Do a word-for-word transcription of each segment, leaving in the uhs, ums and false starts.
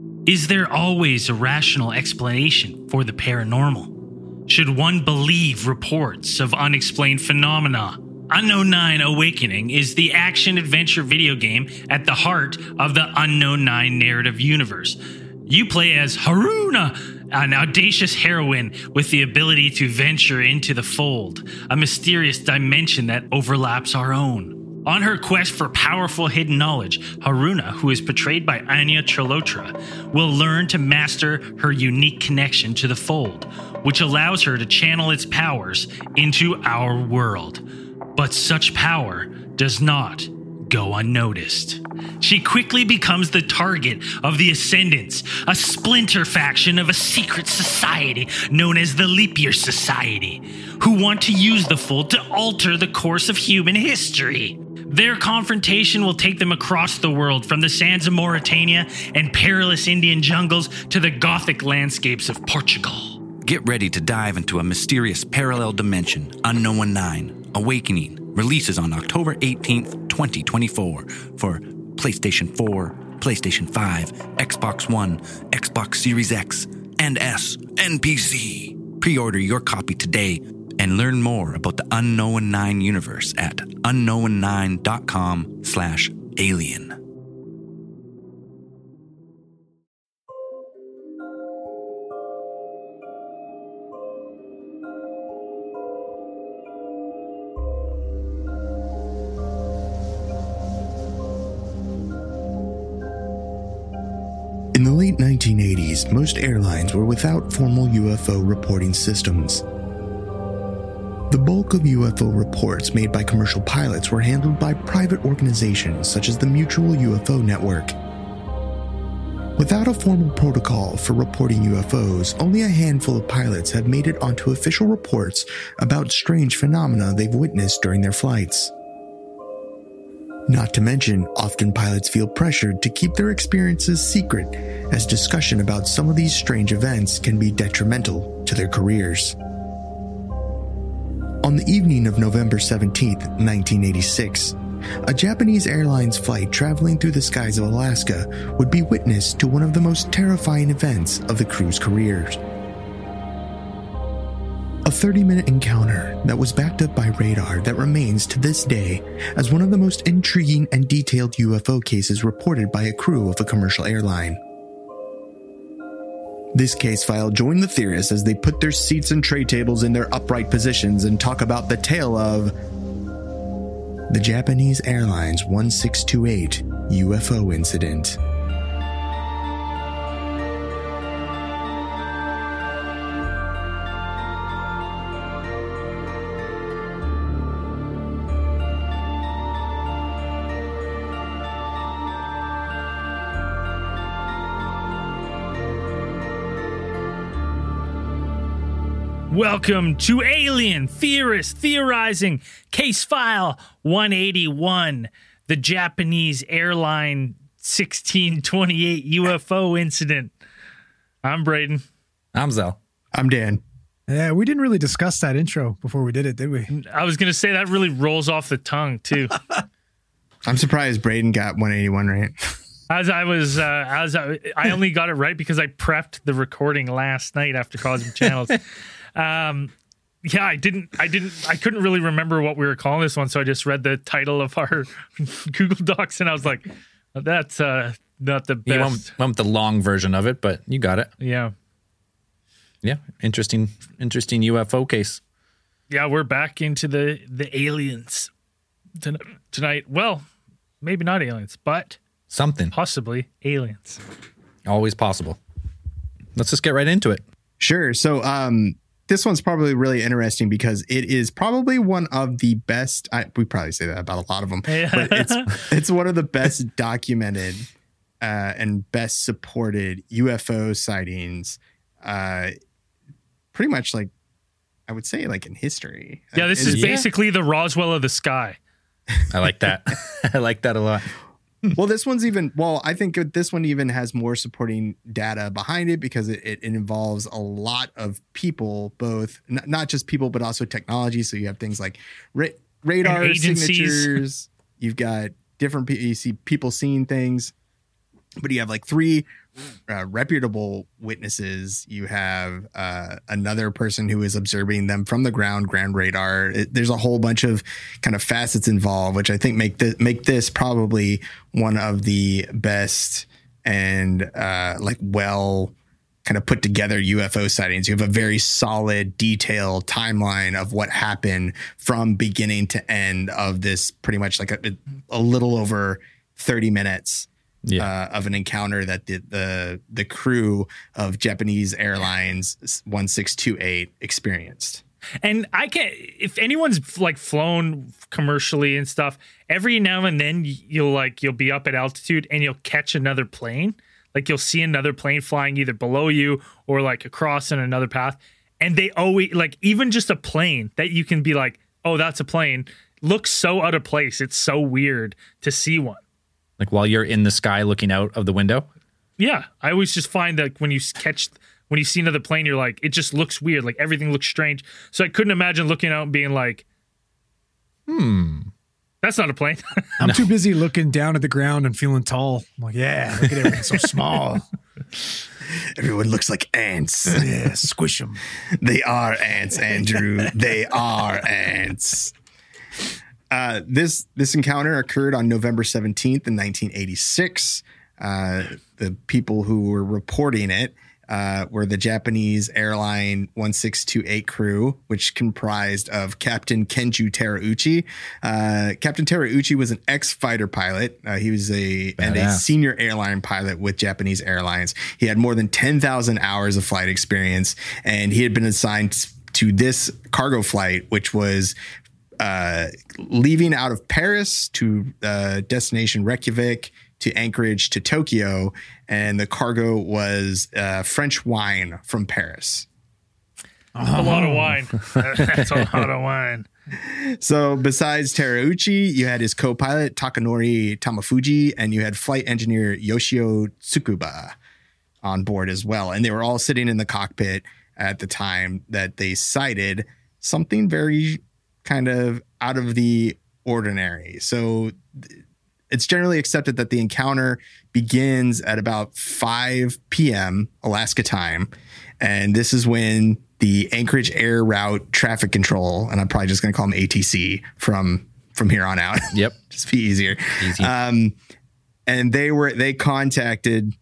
Is there always a rational explanation for the paranormal? Should one believe reports of unexplained phenomena? Unknown Nine Awakening is the action-adventure video game at the heart of the Unknown Nine narrative universe. You play as Haruna, an audacious heroine with the ability to venture into the fold, a mysterious dimension that overlaps our own. On her quest for powerful hidden knowledge, Haruna, who is portrayed by Anya Chalotra, will learn to master her unique connection to the fold, which allows her to channel its powers into our world. But such power does not go unnoticed. She quickly becomes the target of the Ascendants, a splinter faction of a secret society known as the Leap Year Society, who want to use the Fold to alter the course of human history. Their confrontation will take them across the world, from the sands of Mauritania and perilous Indian jungles to the Gothic landscapes of Portugal. Get ready to dive into a mysterious parallel dimension. Unknown Nine Awakening releases on October eighteenth, twenty twenty-four for PlayStation four, PlayStation five, Xbox One, Xbox Series X, and S, and P C. Pre-order your copy today and learn more about the Unknown Nine universe at unknown nine dot com slash alien. In the late nineteen eighties, most airlines were without formal U F O reporting systems. The bulk of U F O reports made by commercial pilots were handled by private organizations such as the Mutual U F O Network. Without a formal protocol for reporting U F Os, only a handful of pilots have made it onto official reports about strange phenomena they've witnessed during their flights. Not to mention, often pilots feel pressured to keep their experiences secret, as discussion about some of these strange events can be detrimental to their careers. On the evening of November seventeenth, nineteen eighty-six, a Japanese Airlines flight traveling through the skies of Alaska would be witness to one of the most terrifying events of the crew's careers. A thirty-minute encounter that was backed up by radar that remains to this day as one of the most intriguing and detailed U F O cases reported by a crew of a commercial airline. This case file joined the theorists as they put their seats and tray tables in their upright positions and talk about the tale of the Japanese Airlines one six two eight U F O incident. Welcome to Alien Theorist Theorizing Case File one eighty-one, the Japanese Airline sixteen twenty-eight U F O incident. I'm Braden. I'm Zell. I'm Dan. Yeah, we didn't really discuss that intro before we did it, did we? I was going to say that really rolls off the tongue, too. I'm surprised Braden got one eighty-one right. As I was, uh, as I, I only got it right because I prepped the recording last night after Cosmic Channels. Um, yeah, I didn't, I didn't, I couldn't really remember what we were calling this one, so I just read the title of our Google Docs, and I was like, "That's uh, not the best." You went, went with the long version of it, but you got it. Yeah, yeah, interesting, interesting U F O case. Yeah, we're back into the the aliens tonight. Well, maybe not aliens, but something, possibly aliens. Always possible. Let's just get right into it. Sure. So, um. This one's probably really interesting because it is probably one of the best. I, we probably say that about a lot of them, yeah. but it's it's one of the best documented uh, and best supported U F O sightings. Uh, pretty much like I would say, like in history. Yeah, this is yeah. basically the Roswell of the sky. I like that. I like that a lot. Well, this one's even, well, I think this one even has more supporting data behind it because it, it involves a lot of people, both n- not just people, but also technology. So you have things like ra- radar signatures. You've got different people, you see people seeing things, but you have like three uh, reputable witnesses. You have uh, another person who is observing them from the ground, ground radar. It, there's a whole bunch of kind of facets involved, which I think make this make this probably one of the best and uh, like well kind of put together U F O sightings. You have a very solid, detailed timeline of what happened from beginning to end of this, pretty much like a, a little over thirty minutes yeah. uh, of an encounter that the, the the crew of Japanese Airlines one six two eight experienced. And I can't, if anyone's like flown commercially and stuff, every now and then you'll like, you'll be up at altitude and you'll catch another plane. Like you'll see another plane flying either below you or like across in another path. And they always, like, even just a plane that you can be like, oh, that's a plane, looks so out of place. It's so weird to see one. Like while you're in the sky looking out of the window? Yeah. I always just find that when you catch, when you see another plane, you're like, it just looks weird. Like everything looks strange. So I couldn't imagine looking out and being like, hmm. That's not a plane. I'm no. too busy looking down at the ground and feeling tall. I'm like, yeah, look at everything so small. Everyone looks like ants. Yeah, squish them. They are ants, Andrew. They are ants. Uh, this this encounter occurred on November seventeenth in nineteen eighty-six. Uh, the people who were reporting it Uh, were the Japanese airline one six two eight crew, which comprised of Captain Kenju Terauchi. Uh, Captain Terauchi was an ex-fighter pilot. Uh, he was a Badass. and a senior airline pilot with Japanese Airlines. He had more than ten thousand hours of flight experience, and he had been assigned to this cargo flight, which was uh, leaving out of Paris to uh, destination Reykjavik, to Anchorage, to Tokyo, and the cargo was uh, French wine from Paris. Oh. A lot of wine. That's a lot of wine. So besides Terauchi, you had his co-pilot Takanori Tamafuji, and you had flight engineer Yoshio Tsukuba on board as well. And they were all sitting in the cockpit at the time that they sighted something very kind of out of the ordinary. So th- It's generally accepted that the encounter begins at about five p.m. Alaska time. And this is when the Anchorage Air Route Traffic Control, and I'm probably just going to call them A T C from from here on out. Yep. Just be easier. Easy. Um, and they were they contacted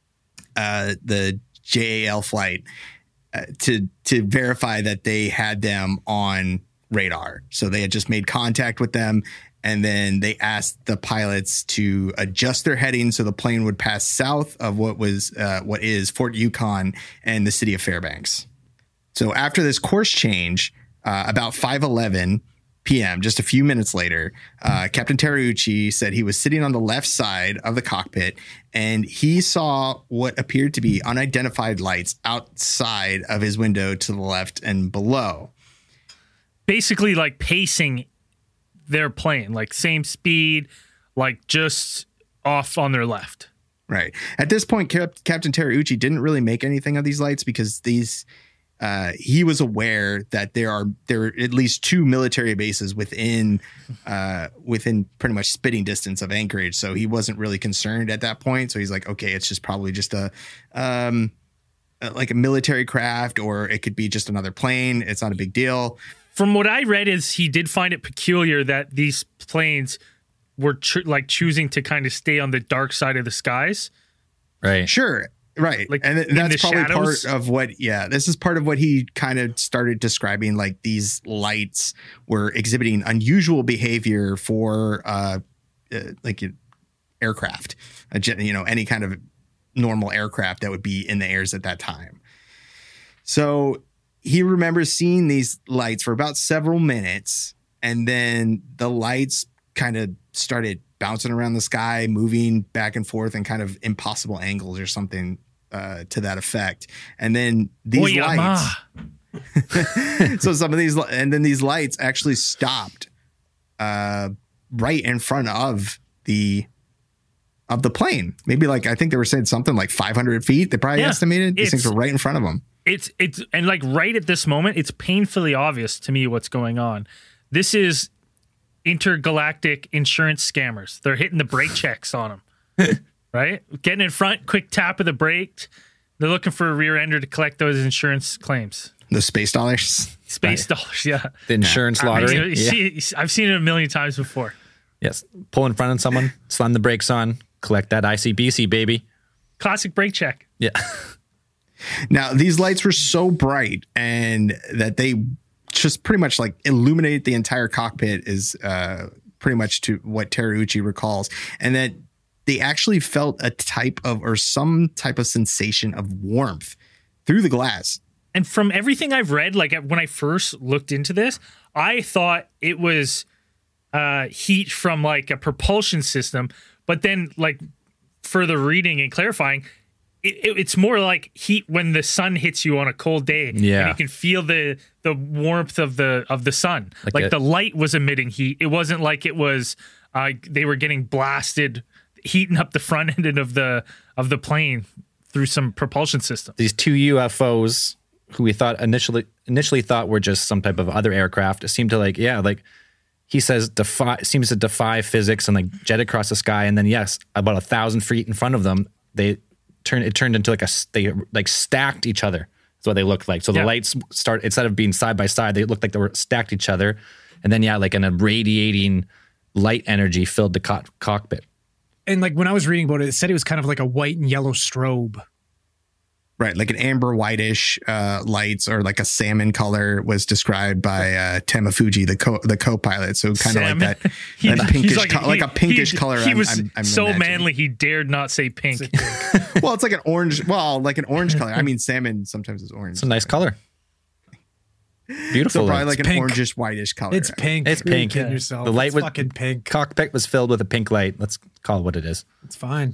uh, the J A L flight uh, to to verify that they had them on radar. So they had just made contact with them. And then they asked the pilots to adjust their heading so the plane would pass south of what was uh, what is Fort Yukon and the city of Fairbanks. So after this course change, uh, about five eleven p.m., just a few minutes later, uh, Captain Terauchi said he was sitting on the left side of the cockpit and he saw what appeared to be unidentified lights outside of his window to the left and below. Basically like pacing their plane, like same speed, like just off on their left. Right. At this point, Cap- Captain Terauchi didn't really make anything of these lights because these, uh, he was aware that there are there are at least two military bases within, uh, within pretty much spitting distance of Anchorage. So he wasn't really concerned at that point. So he's like, okay, it's just probably just a, um, like a military craft, or it could be just another plane. It's not a big deal. From what I read is he did find it peculiar that these planes were tr- like choosing to kind of stay on the dark side of the skies. Right. Sure. Right. Like and that's probably shadows. part of what, yeah, this is part of what he kind of started describing, like these lights were exhibiting unusual behavior for uh, uh like aircraft, uh, you know, any kind of normal aircraft that would be in the airs at that time. So he remembers seeing these lights for about several minutes, and then the lights kind of started bouncing around the sky, moving back and forth in kind of impossible angles or something uh, to that effect. And then these Oy, lights, so some of these, and then these lights actually stopped uh, right in front of the of the plane. Maybe like, I think they were saying something like five hundred feet. They probably yeah, estimated these things were right in front of them. It's it's and like right at this moment, it's painfully obvious to me what's going on. This is intergalactic insurance scammers. They're hitting the brake checks on them. right? Getting in front, quick tap of the brake. They're looking for a rear ender to collect those insurance claims. The space dollars. Space dollars, yeah. The insurance I mean, lottery. you Yeah. see, I've seen it a million times before. Yes. Pull in front of someone, slam the brakes on, collect that I C B C, baby. Classic brake check. Yeah. Now, these lights were so bright and that they just pretty much like illuminate the entire cockpit is uh, pretty much to what Terauchi recalls. And that they actually felt a type of or some type of sensation of warmth through the glass. And from everything I've read, like when I first looked into this, I thought it was uh, heat from like a propulsion system. But then like further reading and clarifying, it, it, it's more like heat when the sun hits you on a cold day. Yeah. And you can feel the the warmth of the of the sun. Like Like, a- the light was emitting heat. It wasn't like it was uh, they were getting blasted, heating up the front end of the of the plane through some propulsion system. These two U F Os who we thought initially initially thought were just some type of other aircraft seemed to like, yeah, like he says defy seems to defy physics and like jet across the sky. And then yes, about a thousand feet in front of them, they turned it turned into like a they like stacked each other. That's what they looked like. So the Yeah. lights start instead of being side by side, they looked like they were stacked each other. And then yeah, like an irradiating light energy filled the co- cockpit. And like when I was reading about it, it said it was kind of like a white and yellow strobe. Right, like an amber whitish uh, lights or like a salmon color was described by uh, Tamafuji, the co the co-pilot. So kind of like that, He- that he's pinkish, co- like he- a pinkish he- color. He I'm- was I'm, I'm so imagining. manly, he dared not say pink. Well, it's like an orange. Well, like an orange color. I mean, salmon sometimes is orange. It's a nice color. Beautiful. So probably lights. like an pink. orangish whitish color. It's pink. It's You're pink. kidding Yeah. yourself. The light It's was- fucking pink. cockpit was filled with a pink light. Let's call it what it is. It's fine.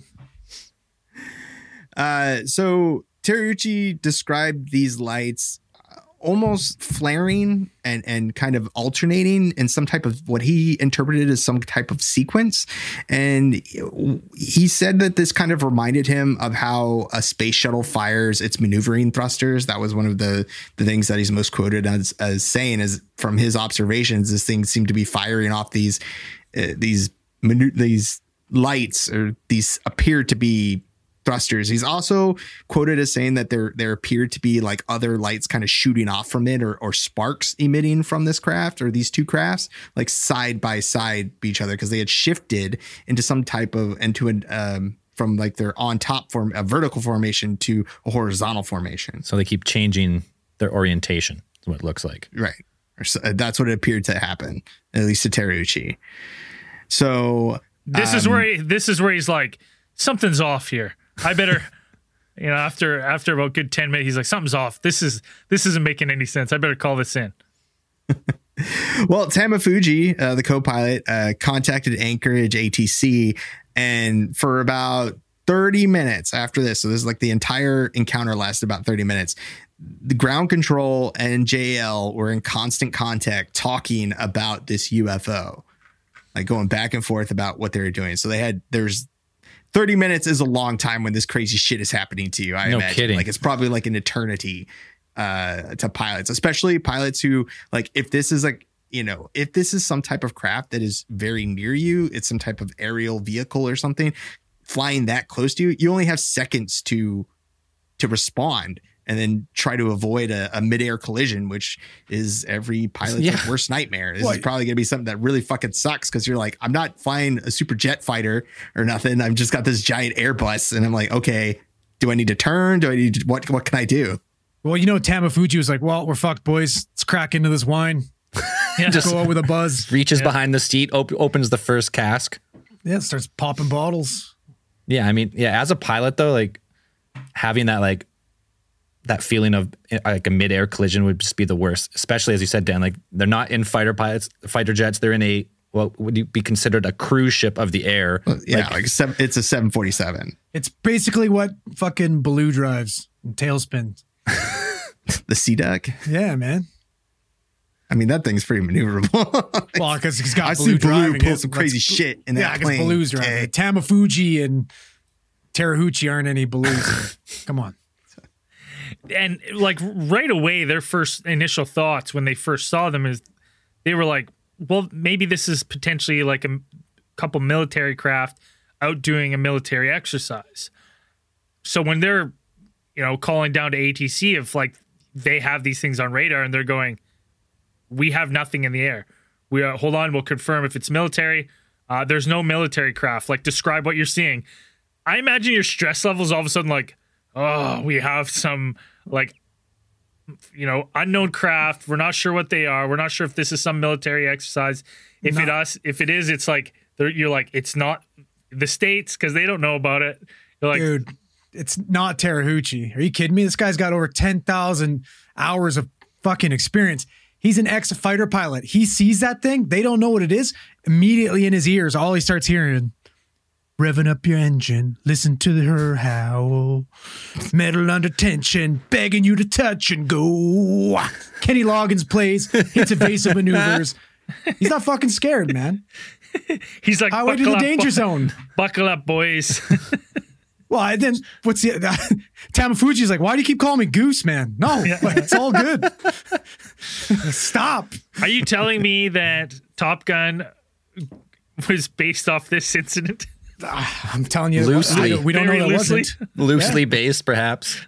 Uh, so Terauchi described these lights uh, almost flaring and, and kind of alternating in some type of what he interpreted as some type of sequence. And he said that this kind of reminded him of how a space shuttle fires its maneuvering thrusters. That was one of the, the things that he's most quoted as, as saying is from his observations, this thing seemed to be firing off these, uh, these, manu- these lights or these appear to be thrusters. He's also quoted as saying that there there appeared to be like other lights kind of shooting off from it or, or sparks emitting from this craft or these two crafts like side by side each other because they had shifted into some type of into an um from like their on top form a vertical formation to a horizontal formation. So they keep changing their orientation. Is what it looks like. Right. Or so, uh, that's what it appeared to happen, at least to Terauchi. So This is where he, this is where he's like, something's off here. I better, you know, after after about good ten minutes, he's like, something's off. This is this isn't making any sense. I better call this in. Well, Tamafuji, uh, the co-pilot, uh, contacted Anchorage A T C, and for about thirty minutes after this, so this is like the entire encounter lasted about thirty minutes. The ground control and J L were in constant contact talking about this U F O, like going back and forth about what they were doing. So they had there's thirty minutes is a long time when this crazy shit is happening to you. I No imagine kidding. like it's probably like an eternity uh, to pilots, especially pilots who like if this is like, you know, if this is some type of craft that is very near you, it's some type of aerial vehicle or something flying that close to you, you only have seconds to to respond and then try to avoid a, a midair collision, which is every pilot's Yeah. like, worst nightmare. This Well, is probably going to be something that really fucking sucks because you're like, I'm not flying a super jet fighter or nothing. I've just got this giant Airbus, and I'm like, okay, do I need to turn? Do I need to, what? What can I do? Well, you know, Tamafuji was like, well, we're fucked, boys. Let's crack into this wine. Yeah. Just go out with a buzz. Reaches Yeah. behind the seat, op- opens the first cask. Yeah, starts popping bottles. Yeah, I mean, yeah, as a pilot though, like having that like that feeling of uh, like a midair collision would just be the worst. Especially as you said, Dan, like they're not in fighter pilots, fighter jets. They're in a what would you be considered a cruise ship of the air? Yeah, Like, like, seven, it's a seven forty-seven. It's basically what fucking Baloo drives and Tailspin. The Sea Duck. Yeah, man. I mean, that thing's pretty maneuverable. Well, because he's got I Baloo see Baloo driving pull it. some That's- crazy shit in that Yeah, because plane. Baloo's driving okay? it. Tamafuji and Terauchi aren't any Baloos. Come on. And like right away, their first initial thoughts when they first saw them is they were like, well, maybe this is potentially like a couple military craft out doing a military exercise. So when they're, you know, calling down to A T C, if like they have these things on radar and they're going, we have nothing in the air. We are, hold on, we'll confirm if it's military. Uh, there's no military craft. Like, describe what you're seeing. I imagine your stress levels all of a sudden like, oh, we have some like, you know, unknown craft. We're not sure what they are. We're not sure if this is some military exercise. If Not- it us, if it is, it's like they're, you're like, it's not the States because they don't know about it. You're like, Dude, it's not Terahuchi. Are you kidding me? This guy's got over ten thousand hours of fucking experience. He's an ex-fighter pilot. He sees that thing. They don't know what it is. Immediately in his ears, all he starts hearing, revving up your engine, listen to her howl, metal under tension, begging you to touch and go. Kenny Loggins plays, hits evasive maneuvers. He's not fucking scared, man. he's like, Highway to buckle the up, danger bu- zone. buckle up, boys. Well, I then what's the Tamafuji's like, why do you keep calling me Goose, man? No, like, it's all good. Stop. Are you telling me that Top Gun was based off this incident? I'm telling you, Loosely. I- we don't know Very that loosely. wasn't. Loosely based, perhaps.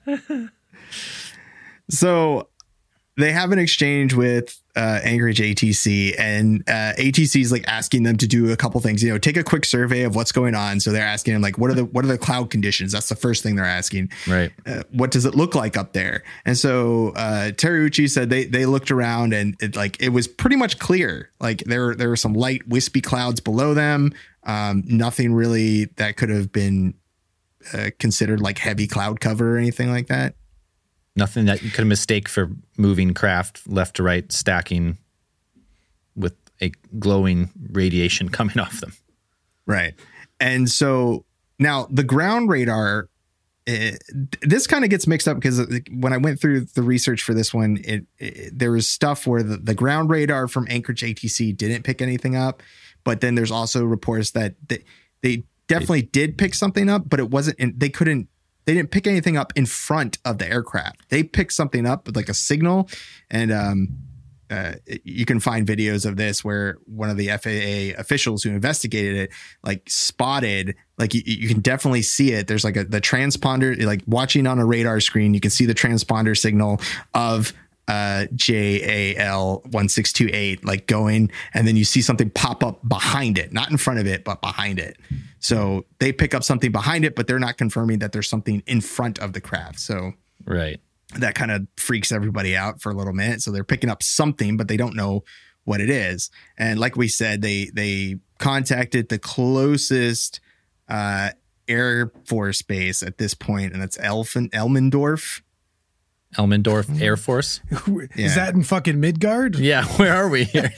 So they have an exchange with uh, Anchorage A T C, and uh, A T C is like asking them to do a couple things. You know, take a quick survey of what's going on. So they're asking them like, what are the what are the cloud conditions? That's the first thing they're asking. Right. Uh, what does it look like up there? And so uh, Terauchi said they they looked around and it like it was pretty much clear. Like there there were some light wispy clouds below them. Um, nothing really that could have been uh, considered like heavy cloud cover or anything like that. Nothing that you could mistake for moving craft left to right, stacking with a glowing radiation coming off them. Right. And so now the ground radar, uh, this kind of gets mixed up because when I went through the research for this one, it, it there was stuff where the, the ground radar from Anchorage A T C didn't pick anything up. But then there's also reports that they, they definitely did pick something up, but it wasn't, in, they couldn't, they didn't pick anything up in front of the aircraft. They picked something up with like a signal. And um, uh, you can find videos of this where one of the F A A officials who investigated it, like spotted, like you, you can definitely see it. There's like a, the transponder, like watching on a radar screen, you can see the transponder signal of uh, J A L one six two eight, like going, and then you see something pop up behind it, not in front of it, but behind it. So they pick up something behind it, but they're not confirming that there's something in front of the craft. So Right. that kind of freaks everybody out for a little minute. So they're picking up something, but they don't know what it is. And like we said, they, they contacted the closest uh, Air Force base at this point, and that's Elfen, Elmendorf. Elmendorf Air Force. Yeah. Is that in fucking Midgard? Yeah, where are we here?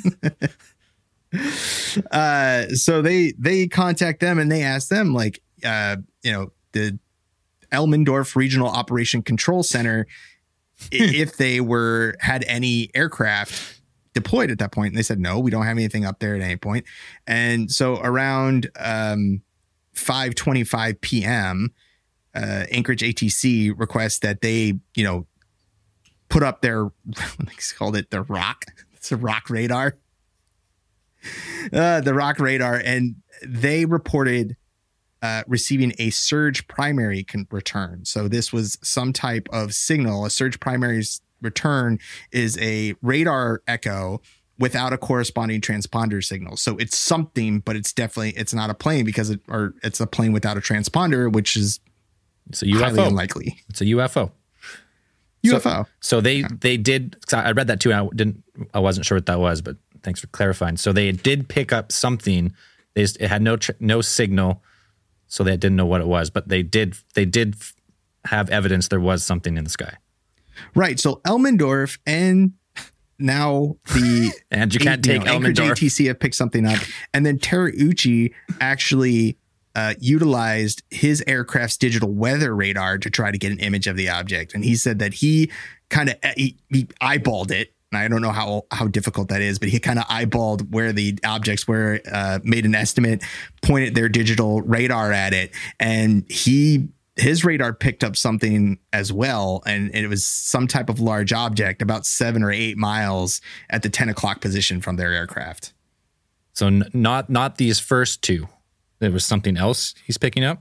Uh, so they they contact them and they ask them like, uh, you know, the Elmendorf Regional Operation Control Center, i- if they were had any aircraft deployed at that point. And they said, no, we don't have anything up there at any point. And so around um, five twenty-five p.m., uh, Anchorage A T C requests that they, you know, put up their, they called it the rock. It's a rock radar. Uh, the rock radar, and they reported uh, receiving a surge primary con- return. So this was some type of signal. A surge primary's return is a radar echo without a corresponding transponder signal. So it's something, but it's definitely, it's not a plane because it, or it's a plane without a transponder, which is It's a U F highly O. unlikely. It's a U F O. U F O. So they they did. 'Cause I read that too. And I didn't. I wasn't sure what that was, but thanks for clarifying. So they did pick up something. They just, it had no tr- no signal, so they didn't know what it was. But they did they did f- have evidence there was something in the sky. Right. So Elmendorf and now the And you can't take Anchorage Elmendorf. A T C have picked something up, and then Terauchi actually uh, utilized his aircraft's digital weather radar to try to get an image of the object. And he said that he kind of he, he eyeballed it. And I don't know how how difficult that is, but he kind of eyeballed where the objects were, uh, made an estimate, pointed their digital radar at it, and he his radar picked up something as well, and it was some type of large object about seven or eight miles at the ten o'clock position from their aircraft. So n- not not these first two. there was something else he's picking up.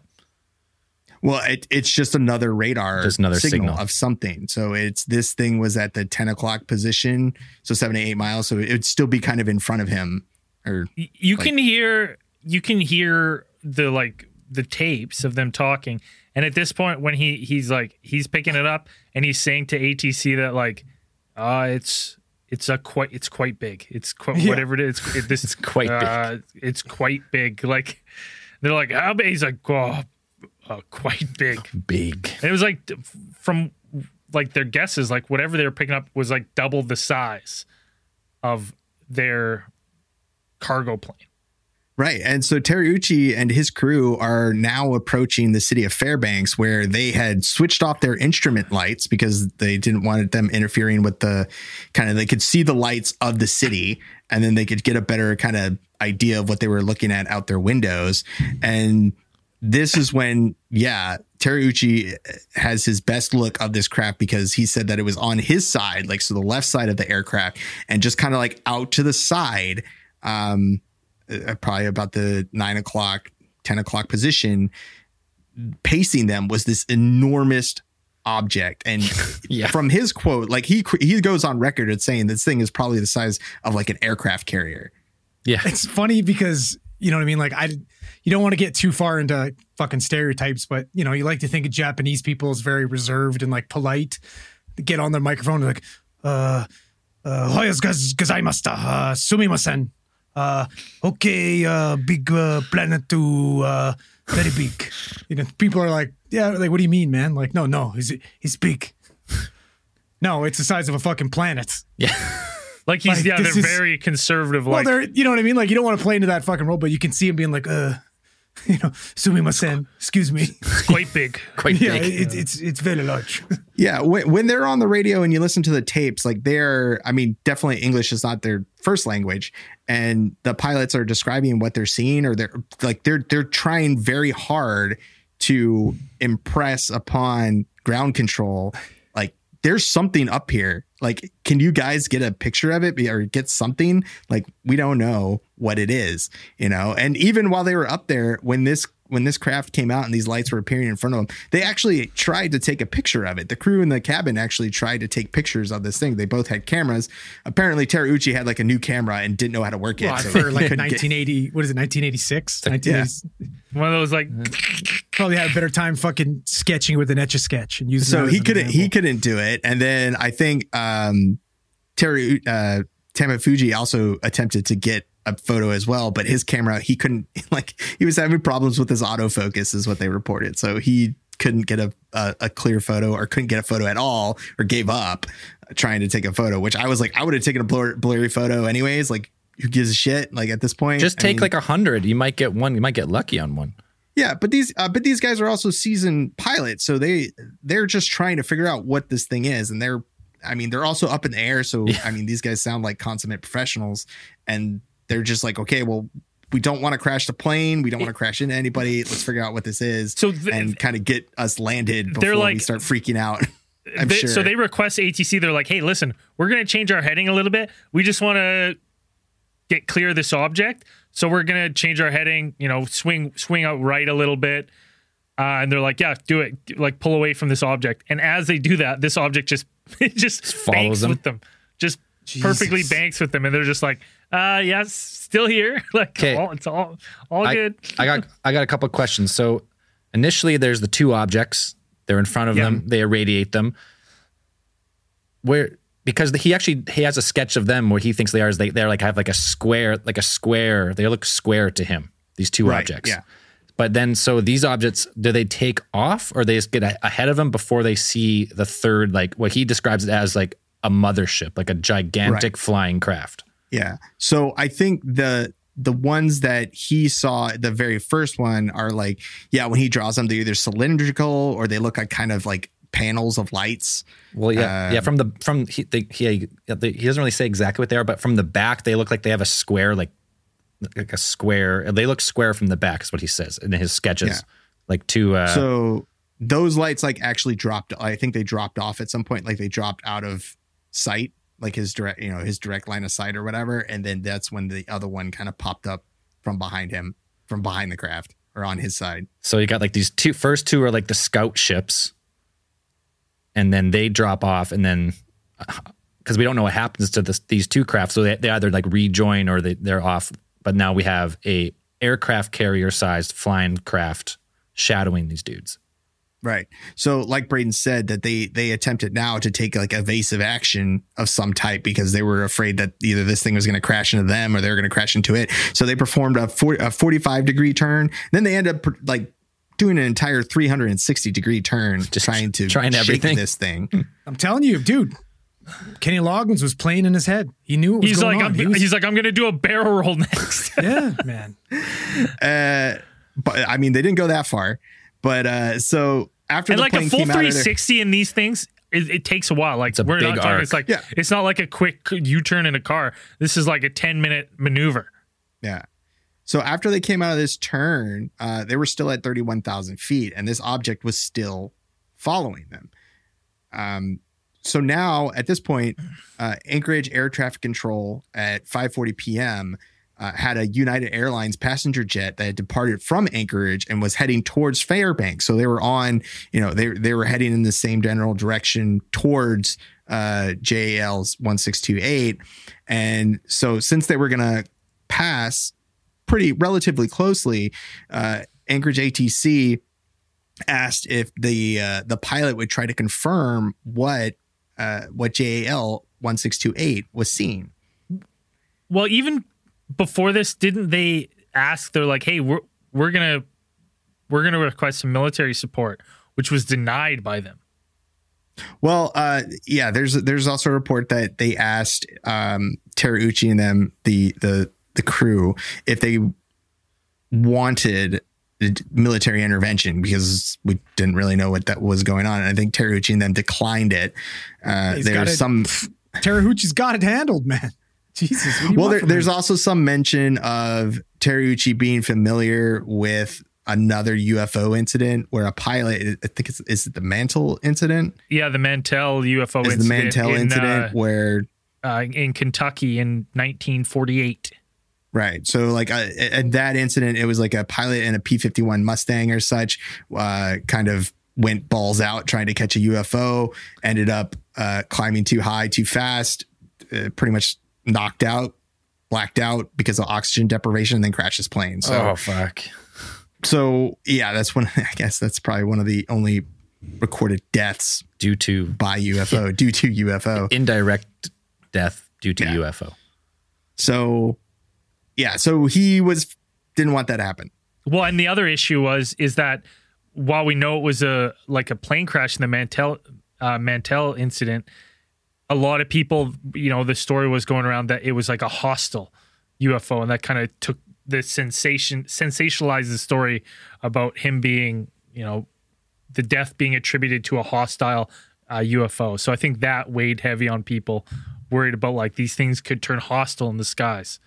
Well, it, it's just another radar Just another signal, signal. of something. So it's this thing was at the ten o'clock position, so seven to eight miles. So it would still be kind of in front of him. Or Y- You like- can hear you can hear the like the tapes of them talking, and at this point, when he he's like he's picking it up and he's saying to A T C that like, uh it's it's a quite it's quite big. It's quite Yeah. whatever it is. It, this It's quite big. uh, It's quite big. Like they're like, how big? He's like, oh, uh, quite big. Big. And it was like t- from like their guesses, like whatever they were picking up was like double the size of their cargo plane. Right. And so Terryuchi and his crew are now approaching the city of Fairbanks, where they had switched off their instrument lights because they didn't want them interfering with the kind of, they could see the lights of the city and then they could get a better kind of idea of what they were looking at out their windows. And this is when, yeah, Terryuchi has his best look of this craft because he said that it was on his side, like, so the left side of the aircraft, and just kind of like out to the side, um, uh, probably about the nine o'clock, ten o'clock position, pacing them was this enormous object. And Yeah. from his quote, like he he goes on record as saying this thing is probably the size of like an aircraft carrier. Yeah. It's funny because, you know what I mean? Like, I, you don't want to get too far into fucking stereotypes, but, you know, you like to think of Japanese people as very reserved and like polite. They get on their microphone and like, uh, uh, hoyas gazaimashita, uh, sumimasen. Uh, okay, uh, big uh, planet to uh, very big. You know, people are like, yeah, like, what do you mean, man? Like, no, no, he's he's big. No, it's the size of a fucking planet. Yeah. Like he's Like, yeah, they're this is- very conservative. Well, Like they're, you know what I mean? Like, you don't want to play into that fucking role, but you can see him being like, uh, you know, sumimasen, excuse me. quite big. Quite Yeah, big. it, it's it's very large. Yeah, when, when they're on the radio and you listen to the tapes, like they're, I mean, definitely English is not their first language, and the pilots are describing what they're seeing, or they're like they're they're trying very hard to impress upon ground control, like there's something up here. Like, can you guys get a picture of it or get something? Like, we don't know what it is, you know. And even while they were up there, when this when this craft came out and these lights were appearing in front of them, they actually tried to take a picture of it. The crew in the cabin actually tried to take pictures of this thing. They both had cameras. Apparently, Terryuchi had like a new camera and didn't know how to work it. Well, so for he like couldn't get- nineteen eighty, what is it, nineteen eighty-six? Yeah. nineteen eighty, One of those like probably had a better time fucking sketching with an Etch a Sketch and using. So that as he an couldn't he example. couldn't do it. And then I think um Terry uh Tamafuji also attempted to get a photo as well, but his camera, he couldn't, like, he was having problems with his autofocus is what they reported. So he couldn't get a, a a clear photo, or couldn't get a photo at all, or gave up trying to take a photo, which I was like, I would have taken a blur, blurry photo anyways. Like, who gives a shit? Like, at this point, Just I take mean- like a hundred. You might get one. You might get lucky on one. Yeah, but these uh, but these guys are also seasoned pilots, so they they're just trying to figure out what this thing is, and they're, I mean, they're also up in the air, so Yeah. I mean, these guys sound like consummate professionals, and they're just like, okay, well, we don't want to crash the plane, we don't want to crash into anybody. Let's figure out what this is, So th- and kind of get us landed They're before we like- start freaking out. I'm they, sure. So they request A T C. They're like, hey, listen, we're going to change our heading a little bit. We just want to get clear of this object. So we're going to change our heading, you know, swing, swing out right a little bit. Uh, and they're like, yeah, do it. Like, pull away from this object. And as they do that, this object just, it just, follows banks them. with them. Just perfectly Jesus. banks with them. And they're just like, uh, yeah, it's still here. Like, 'Kay. all, it's all, all I, good. I got I got a couple of questions. So initially, there's the two objects. They're in front of Yeah. them. They irradiate them. Where because he actually he has a sketch of them where he thinks they are. Is they they're like have like a square like a square. They look square to him. These two Right, objects. yeah. But then, so these objects, do they take off, or they just get a- ahead of them before they see the third, like what he describes it as, like a mothership, like a gigantic Right. flying craft? Yeah. So I think the the ones that he saw, the very first one, are like, yeah, when he draws them, they're either cylindrical or they look like kind of like panels of lights. Well, yeah, Um, yeah. From the from he they, he they, he doesn't really say exactly what they are, but from the back, they look like they have a square, like like a square. They look square from the back, is what he says in his sketches. Yeah. Like two. Uh, So those lights like actually dropped. I think they dropped off at some point. Like they dropped out of sight, like his direct, you know, his direct line of sight or whatever. And then that's when the other one kind of popped up from behind him. from behind the craft or on his side. So you got like these two, first two are like the scout ships, and then they drop off, and then because we don't know what happens to this, these two craft, so they, they either like rejoin or they, they're off. But now we have a aircraft carrier sized flying craft shadowing these dudes. Right. So like Braden said, that they they attempted now to take like evasive action of some type because they were afraid that either this thing was going to crash into them or they were going to crash into it. So they performed a, forty, a forty-five degree turn. Then they end up like doing an entire three hundred sixty degree turn, just trying to trying shake everything. this thing. I'm telling you, dude. Kenny Loggins was playing in his head. He knew what was He's going like, on. I'm, He was- he's like, I'm gonna do a barrel roll next. yeah, man. Uh, but I mean, they didn't go that far. But uh, so after And the like a plane full came out of there, three sixty in these things, it, it takes a while. Like a we're big not talking. arc. It's like Yeah. it's not like a quick U-turn in a car. This is like a ten minute maneuver. yeah. So after they came out of this turn, uh, they were still at thirty-one thousand feet, and this object was still following them. Um, so now at this point, uh, Anchorage Air Traffic Control at five forty p.m. Uh, had a United Airlines passenger jet that had departed from Anchorage and was heading towards Fairbanks. So they were on, you know, they they were heading in the same general direction towards uh, J A L's one six two eight, and so since they were going to pass pretty relatively closely, uh, Anchorage A T C asked if the uh, the pilot would try to confirm what uh, what J A L one six two eight was seeing. Well, even before this, didn't they ask? They're like, "Hey, we're we're gonna we're gonna request some military support," which was denied by them. Well, uh, yeah, there's there's also a report that they asked um, Terauchi and them, the the the crew, if they wanted military intervention because we didn't really know what that was going on. And I think Terauchi and them declined it. Uh, He's got there's it- some. Terauchi's got it handled, man. Jesus. What do you Well, want there, from there's him? also some mention of Terauchi being familiar with another U F O incident where a pilot, I think it's is it the Mantell incident? Yeah, the Mantell U F O Is the incident. Mantell in, incident uh, where uh, in Kentucky in nineteen forty-eight. right? So like uh, at that incident, it was like a pilot in a P fifty-one Mustang or such, uh, kind of went balls out trying to catch a U F O, ended up uh, climbing too high, too fast, uh, pretty much knocked out, blacked out because of oxygen deprivation, and then crashed his plane. So, Oh, fuck. so yeah, that's one. I guess that's probably one of the only recorded deaths Due to by U F O due to U F O. indirect death due to Yeah. U F O. So yeah, so he was didn't want that to happen. Well, and the other issue was is that while we know it was a like a plane crash in the Mantell uh, Mantell incident, a lot of people, you know, the story was going around that it was like a hostile U F O, and that kind of took the sensation, sensationalized the story about him being, you know, the death being attributed to a hostile uh, U F O. So I think that weighed heavy on people worried about like these things could turn hostile in the skies.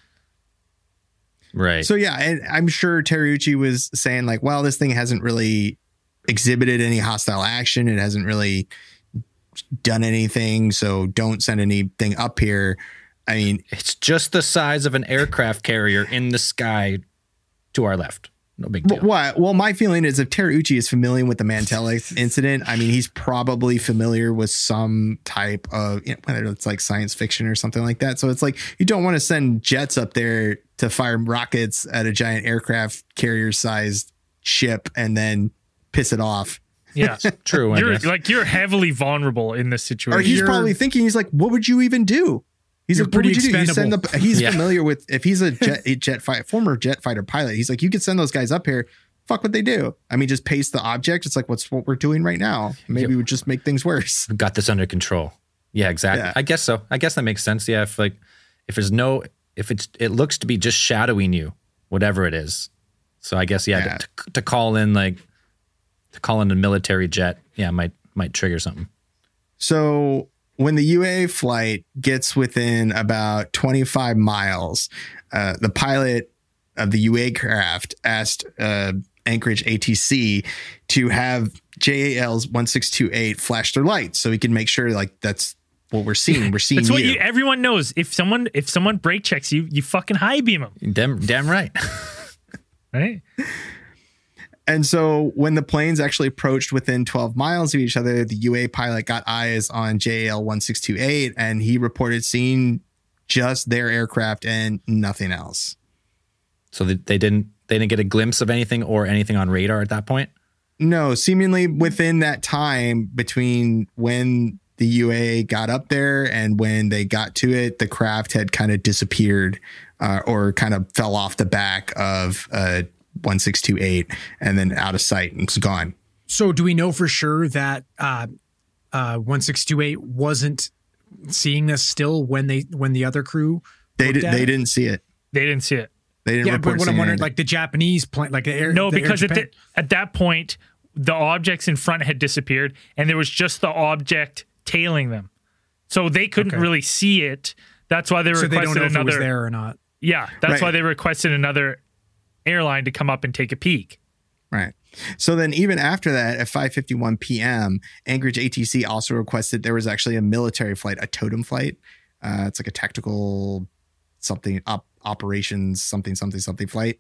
Right. So yeah, and I'm sure Terauchi was saying like, well, this thing hasn't really exhibited any hostile action. It hasn't really done anything. So don't send anything up here. I mean, it's just the size of an aircraft carrier in the sky to our left. No big deal. what? Well, my feeling is if Terauchi is familiar with the Mantell incident, I mean, he's probably familiar with some type of, you know, whether it's like science fiction or something like that. So it's like, you don't want to send jets up there to fire rockets at a giant aircraft carrier sized ship and then piss it off. Yeah. True. I You're guess. like you're heavily vulnerable in this Or situation. he's You're- probably thinking, he's like, what would you even do? He's You're like, what pretty would you do? You send expendable. the, he's Yeah. familiar with, if he's a jet, a jet fight, former jet fighter pilot, he's like, you could send those guys up here. Fuck what they do. I mean, just paste the object. It's like, what's what we're doing right now. Maybe Yep. we just make things worse. We've got this under control. Yeah, exactly. Yeah. I guess so. I guess that makes sense. Yeah, if like if there's no if it's it looks to be just shadowing you, whatever it is. So I guess yeah, Yeah. To, to call in like to call in a military jet, yeah, might might trigger something. So when the U A flight gets within about twenty-five miles, uh, the pilot of the U A craft asked uh, Anchorage A T C to have J A L's one six two eight flash their lights so he can make sure like that's what we're seeing. We're seeing That's you. what you, everyone knows. If someone if someone brake checks you, you fucking high beam them. Damn, damn right. Right? And so when the planes actually approached within twelve miles of each other, the U A pilot got eyes on J A L one six two eight, and he reported seeing just their aircraft and nothing else. So they, they didn't they didn't get a glimpse of anything or anything on radar at that point? No, seemingly within that time between when the U A got up there and when they got to it, the craft had kind of disappeared uh, or kind of fell off the back of uh, one six two eight and then out of sight and was gone. So do we know for sure that uh, uh, one six two eight wasn't seeing this still when they when the other crew They did, at they it? didn't see it. They didn't see it. They didn't Yeah, report but what I'm seeing wondering, anything. like the Japanese plane, like the air. No, the Air because at, Japan- the, at that point, the objects in front had disappeared and there was just the object tailing them. So they couldn't Okay. really see it. That's why they so they requested don't know if it was another. there or not. Yeah, that's Right. why they requested another airline to come up and take a peek. Right. So then even after that, at five fifty-one p.m., Anchorage A T C also requested there was actually a military flight, a totem flight. Uh, it's like a tactical something op- operations, something, something, something flight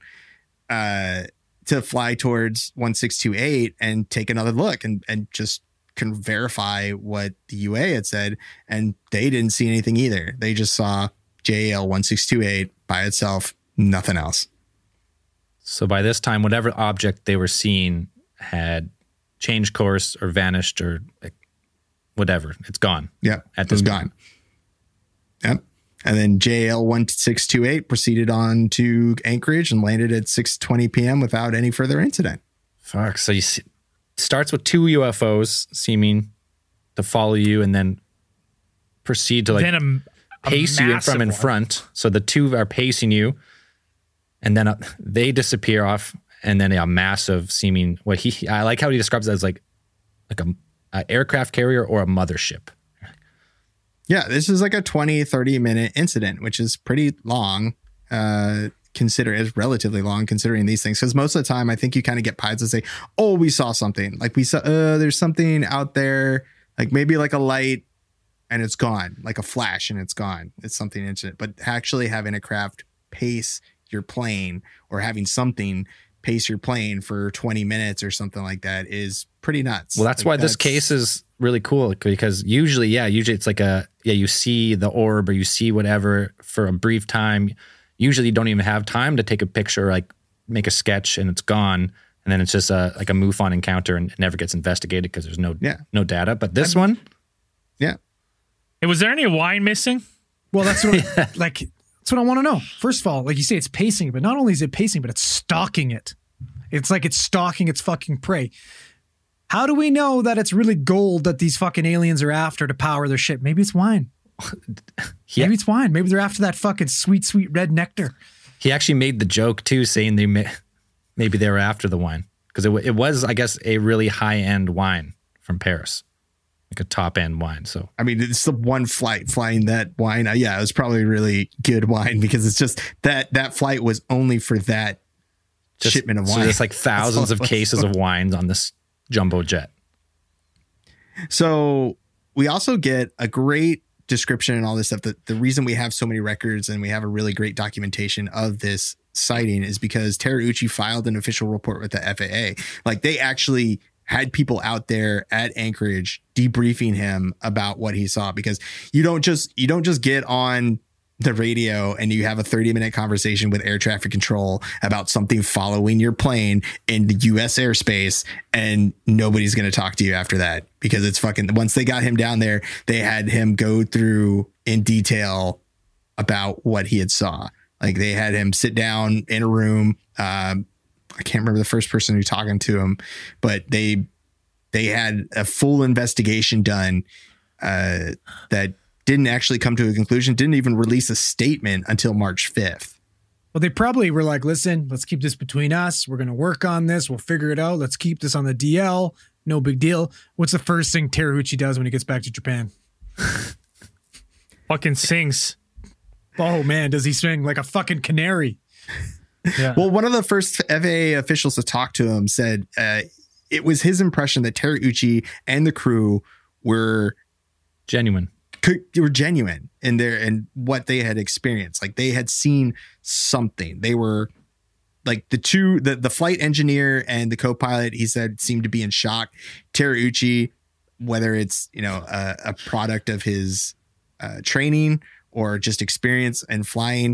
uh, to fly towards one six two eight and take another look and, and just can verify what the U A had said. And they didn't see anything either. They just saw J A L one six two eight by itself, nothing else. So by this time, whatever object they were seeing had changed course or vanished or like, whatever. It's gone. Yep. At It was this gone. Yep. And then J A L one six two eight proceeded on to Anchorage and landed at six twenty p.m. without any further incident. Fuck. So you see, starts with two U F Os seeming to follow you and then proceed to like then a, a pace you in massive from in one. front. So the two are pacing you, and then uh, they disappear off, and then a massive seeming what he I like how he describes it as like like a, a aircraft carrier or a mothership. Yeah, this is like a twenty, thirty minute incident, which is pretty long. Uh, consider it's relatively long considering these things. Because most of the time, I think you kind of get pilots that say, oh, we saw something. Like we saw, uh, there's something out there, like maybe like a light and it's gone, like a flash and it's gone. It's something incident. But actually having a craft pace your plane or having something pace your plane for twenty minutes or something like that is pretty nuts. Well, that's Like, why this case is really cool because usually, yeah, usually it's like a, yeah, you see the orb or you see whatever for a brief time. Usually you don't even have time to take a picture, or like make a sketch and it's gone. And then it's just a, like a MUFON encounter and it never gets investigated because there's no, Yeah. no data. But this one, Yeah. Hey, was there any wine missing? Well, that's what like that's what I want to know. First of all, like you say, it's pacing, but not only is it pacing, but it's stalking it. It's like it's stalking its fucking prey. How do we know that it's really gold that these fucking aliens are after to power their ship? Maybe it's wine. Yeah. Maybe it's wine. Maybe they're after that fucking sweet, sweet red nectar. he actually made the joke too, saying they may, maybe they were after the wine because it, wa- it was, I guess, a really high end wine from Paris, like a top end wine. So I mean, it's the one flight flying that wine. Uh, yeah, it was probably really good wine because it's just that that flight was only for that just, shipment of wine. So there's like thousands of That's all it was. cases of wines on this jumbo jet. So we also get a great description and all this stuff. That the reason we have so many records and we have a really great documentation of this sighting is because Terauchi filed an official report with the F A A. Like they actually had people out there at Anchorage debriefing him about what he saw, because you don't just you don't just get on the radio and you have a thirty minute conversation with air traffic control about something following your plane in the U S airspace and nobody's going to talk to you after that, because it's fucking, once they got him down there, they had him go through in detail about what he had saw. Like they had him sit down in a room. Um, I can't remember the first person who talking to him, but they, they had a full investigation done uh, that didn't actually come to a conclusion, didn't even release a statement until March fifth. Well, they probably were like, listen, let's keep this between us. We're going to work on this. We'll figure it out. Let's keep this on the D L. No big deal. What's the first thing Terauchi does when he gets back to Japan? Fucking sings. Oh, man, does he swing like a fucking canary? Yeah. Well, one of the first F A A officials to talk to him said uh, it was his impression that Terauchi and the crew were Genuine. could, were genuine in their and what they had experienced. Like they had seen something. They were like the two, the, the flight engineer and the co-pilot, he said, seemed to be in shock. Terauchi, whether it's, you know, a, a product of his uh, training or just experience and flying,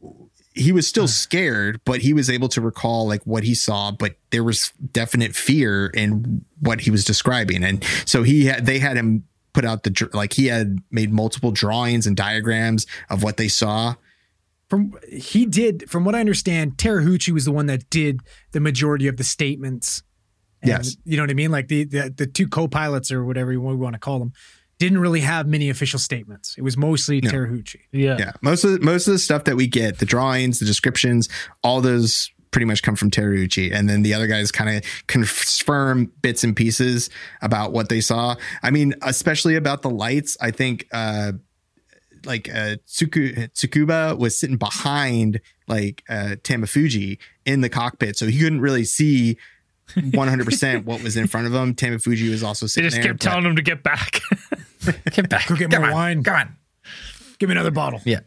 he was still scared, but he was able to recall like what he saw, but there was definite fear in what he was describing. And so he had, they had him put out the, like he had made multiple drawings and diagrams of what they saw. From he did, from what I understand, Terauchi was the one that did the majority of the statements. And, yes. You know what I mean? Like the, the, the two co-pilots or whatever you want to call them didn't really have many official statements. It was mostly no. Terauchi. Yeah. Yeah. Most of the, most of the stuff that we get, the drawings, the descriptions, all those pretty much come from Terauchi. And then the other guys kind of confirm bits and pieces about what they saw. I mean, especially about the lights. I think uh, like uh, Tsuku, Tsukuba was sitting behind like uh, Tamafuji in the cockpit. So he couldn't really see one hundred percent what was in front of him. Tamafuji was also sitting there. They just there, kept telling him to get back. Get back. Go get Come more on. wine. Come on. Give me another bottle. Yeah.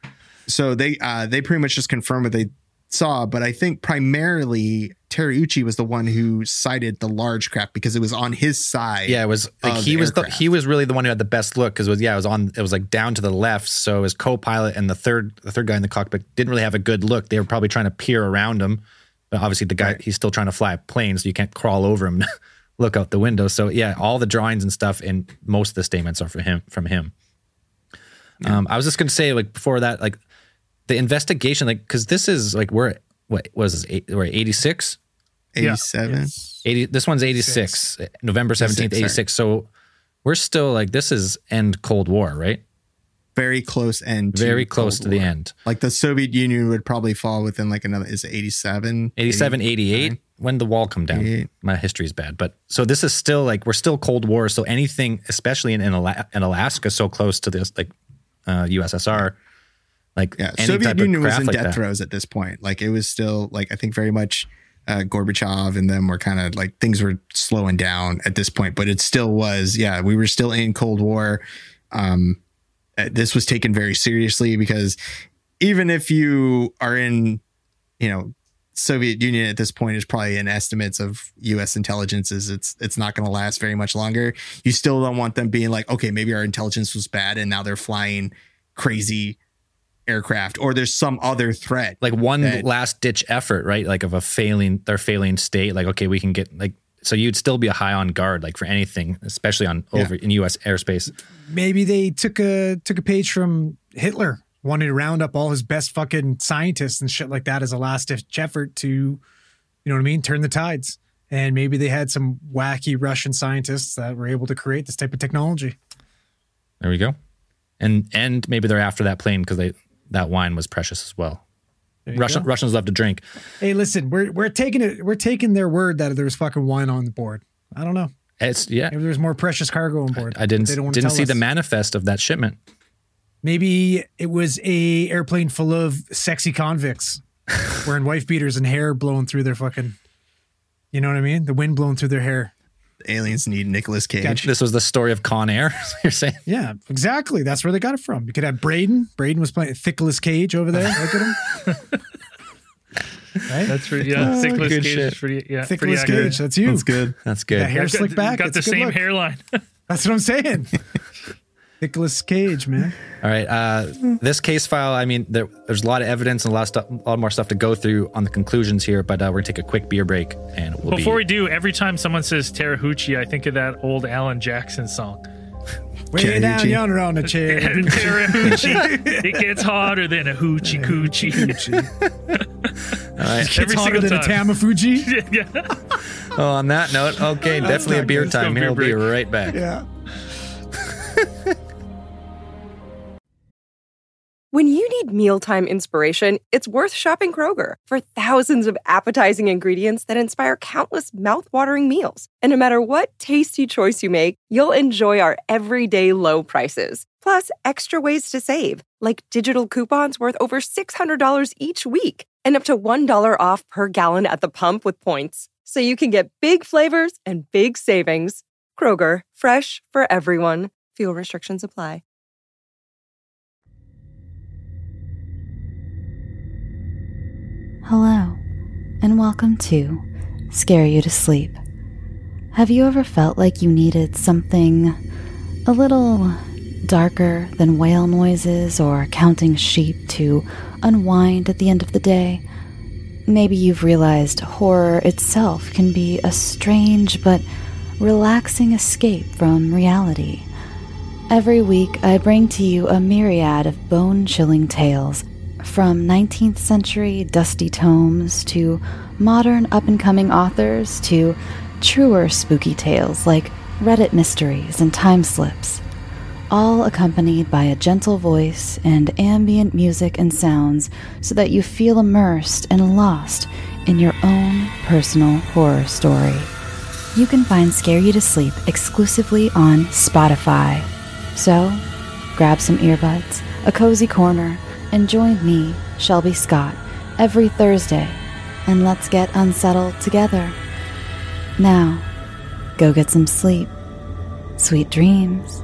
So they uh, they pretty much just confirmed what they saw, but I think primarily Terauchi was the one who cited the large craft because it was on his side. Yeah, it was like he was the, aircraft. he was really the one who had the best look because it was yeah, it was on it was like down to the left. So his co-pilot and the third the third guy in the cockpit didn't really have a good look. They were probably trying to peer around him. But obviously the guy, right. he's still trying to fly a plane, so you can't crawl over him, look out the window. So yeah, all the drawings and stuff and most of the statements are from him. From him. Yeah. Um, I was just going to say, like before that, like the investigation, like because this is like we're what was this? Eight, we're eighty-six, eighty-seven, yeah. eighty. This one's eighty-six, Six. November seventeenth, eighty-six. So we're still like this is end Cold War, right? Very close end. Very close to the War. end. Like the Soviet Union would probably fall within like another, is it eighty-seven? eighty-seven, eighty-eight. When the wall come down. eighty-eight. My history is bad. But so this is still like, we're still Cold War. So anything, especially in, in, Ala- in Alaska, so close to this, like uh, U S S R, like yeah, any Soviet type Union of was in like death that. throes at this point. Like it was still like, I think very much uh, Gorbachev and them were kind of like, things were slowing down at this point, but it still was, yeah, we were still in Cold War. Um, This was taken very seriously because even if you are in, you know, Soviet Union at this point is probably in estimates of U S intelligences, it's it's not going to last very much longer. You still don't want them being like, okay, maybe our intelligence was bad and now they're flying crazy aircraft or there's some other threat. Like one that, last ditch effort, right? Like of a failing, their failing state. Like, okay, we can get like, so you'd still be a high on guard, like for anything, especially on over yeah. in U S airspace. Maybe they took a took a page from Hitler, wanted to round up all his best fucking scientists and shit like that as a last ditch effort to, you know what I mean, turn the tides. And maybe they had some wacky Russian scientists that were able to create this type of technology. There we go. And and maybe they're after that plane because they that wine was precious as well. Russian, Russians love to drink. Hey, listen, we're we're taking it. We're taking their word that there's fucking wine on the board. I don't know. It's yeah. Maybe there's more precious cargo on board. I, I didn't didn't see us. the manifest of that shipment. Maybe it was a airplane full of sexy convicts wearing wife beaters and hair blowing through their fucking. You know what I mean? The wind blowing through their hair. The aliens need Nicolas Cage. Gotcha. This was the story of Con Air. You're saying? Yeah, exactly. That's where they got it from. You could have Braden. Braden was playing Nicolas Cage over there. Look at him. Right? That's pretty. Yeah, oh, Nicolas Cage shit. is pretty. Yeah, Nicolas pretty Cage. That's you. That's good. That's good. That hair yeah, slicked back. Got it's the a good same look. hairline. That's what I'm saying. Nicolas Cage, man. All right. Uh, this case file, I mean, there, there's a lot of evidence and a lot, of stuff, a lot more stuff to go through on the conclusions here, but uh, we're going to take a quick beer break. and we'll Before be... we do, every time someone says Terauchi, I think of that old Alan Jackson song. Way Terauchi. down yonder on the chair. Terauchi. It gets harder than a hoochie coochie. All right. It's Every harder single than time. a Tamafuji. Yeah. Oh, on that note, okay, definitely a beer Let's go time. beer Here, we'll be break. right back. Yeah. When you need mealtime inspiration, it's worth shopping Kroger. For thousands of appetizing ingredients that inspire countless mouthwatering meals. And no matter what tasty choice you make, you'll enjoy our everyday low prices. Plus, extra ways to save, like digital coupons worth over six hundred dollars each week. And up to one dollar off per gallon at the pump with points. So you can get big flavors and big savings. Kroger, fresh for everyone. Fuel restrictions apply. Hello, and welcome to Scare You to Sleep. Have you ever felt like you needed something a little darker than whale noises or counting sheep to unwind at the end of the day? Maybe you've realized horror itself can be a strange but relaxing escape from reality. Every week, I bring to you a myriad of bone-chilling tales, from nineteenth century dusty tomes to modern up-and-coming authors to truer spooky tales like Reddit mysteries and time slips, all accompanied by a gentle voice and ambient music and sounds so that you feel immersed and lost in your own personal horror story. You can find Scare You to Sleep exclusively on Spotify. So, grab some earbuds, a cozy corner, and join me, Shelby Scott, every Thursday, and let's get unsettled together. Now, go get some sleep. Sweet dreams.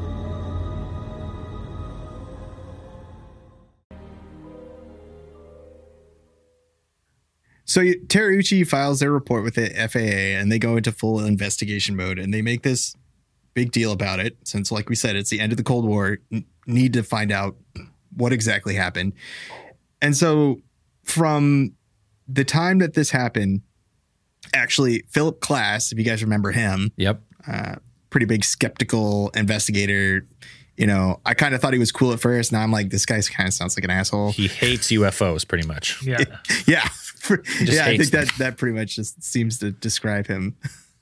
So Terauchi files their report with the F A A, and they go into full investigation mode, and they make this big deal about it since, like we said, it's the end of the Cold War. N- need to find out what exactly happened. And so from the time that this happened, actually, Philip Klass, if you guys remember him, Yep. uh, pretty big skeptical investigator. You know, I kind of thought he was cool at first. Now I'm like, this guy kind of sounds like an asshole. He hates U F Os pretty much. Yeah. Yeah. just Yeah, I hates think that that pretty much just seems to describe him.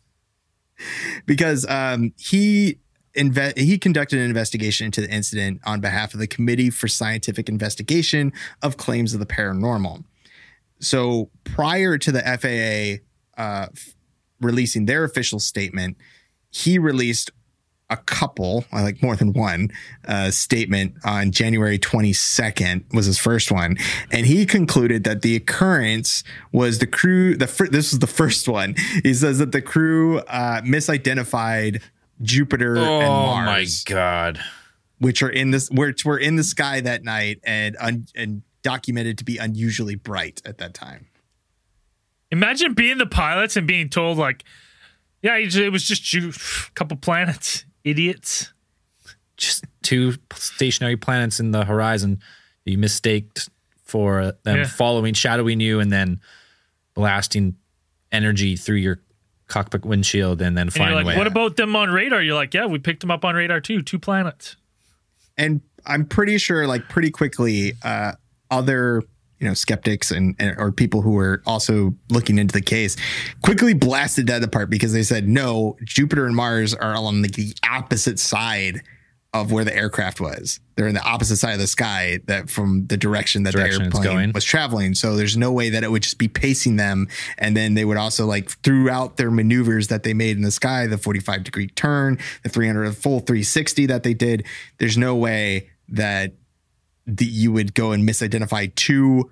Because um, he inve- he conducted an investigation into the incident on behalf of the Committee for Scientific Investigation of Claims of the Paranormal. So prior to the F A A uh, f- releasing their official statement, he released a couple, like more than one, uh, statement on January twenty-second was his first one. And he concluded that the occurrence was the crew. The fir- This was the first one. He says that the crew uh, misidentified Jupiter and Oh my Mars, God. which are in this, which were in the sky that night and un- and documented to be unusually bright at that time. Imagine being the pilots and being told, like, yeah, it was just a couple planets. Idiots. Just two stationary planets in the horizon you mistaked for them Yeah. following, shadowing you, and then blasting energy through your cockpit windshield and then And flying you're like, away. what about them on radar? You're like, yeah, we picked them up on radar too. Two planets. And I'm pretty sure, like, pretty quickly, uh, other, you know, skeptics and, and or people who were also looking into the case quickly blasted that apart because they said, no, Jupiter and Mars are on like the opposite side of where the aircraft was. They're in the opposite side of the sky that from the direction that Direction the it's airplane going. was traveling. So there's no way that it would just be pacing them. And then they would also, like, throughout their maneuvers that they made in the sky, the forty-five degree turn, the three hundred full three sixty that they did. There's no way that the, you would go and misidentify two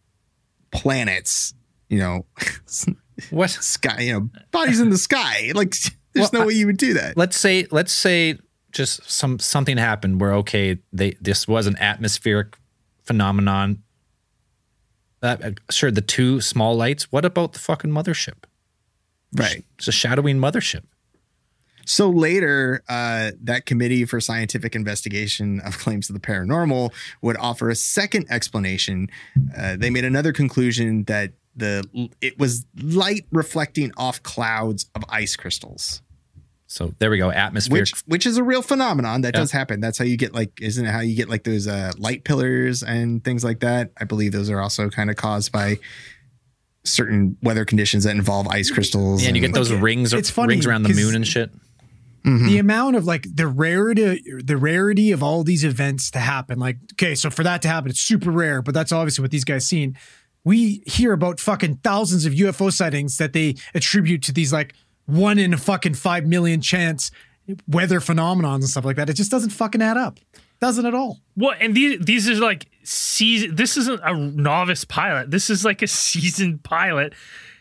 planets, you know, What? sky, you know, bodies in the sky. Like, there's Well, no way you would do that. Let's say, let's say just some something happened where, okay, they this was an atmospheric phenomenon. Uh, sure, the two small lights. What about the fucking mothership? Right. It's a shadowing mothership. So later, uh, that Committee for Scientific Investigation of Claims of the Paranormal would offer a second explanation. Uh, they made another conclusion that the it was light reflecting off clouds of ice crystals, So there we go. Atmospheric. which which is a real phenomenon that Yeah. does happen. That's how you get, like, isn't it how you get like those uh, light pillars and things like that? I believe those are also kind of caused by certain weather conditions that involve ice crystals. yeah, and you get and- those rings, it's funny rings around the 'cause- moon and shit. The amount of, like, the rarity, the rarity of all these events to happen. Like, okay, so for that to happen, it's super rare, but that's obviously what these guys seen. We hear about fucking thousands of U F O sightings that they attribute to these, like, one in a fucking five million chance weather phenomenons and stuff like that. It just doesn't fucking add up. Doesn't at all. What? And these these are like season. This isn't a novice pilot. This is like a seasoned pilot.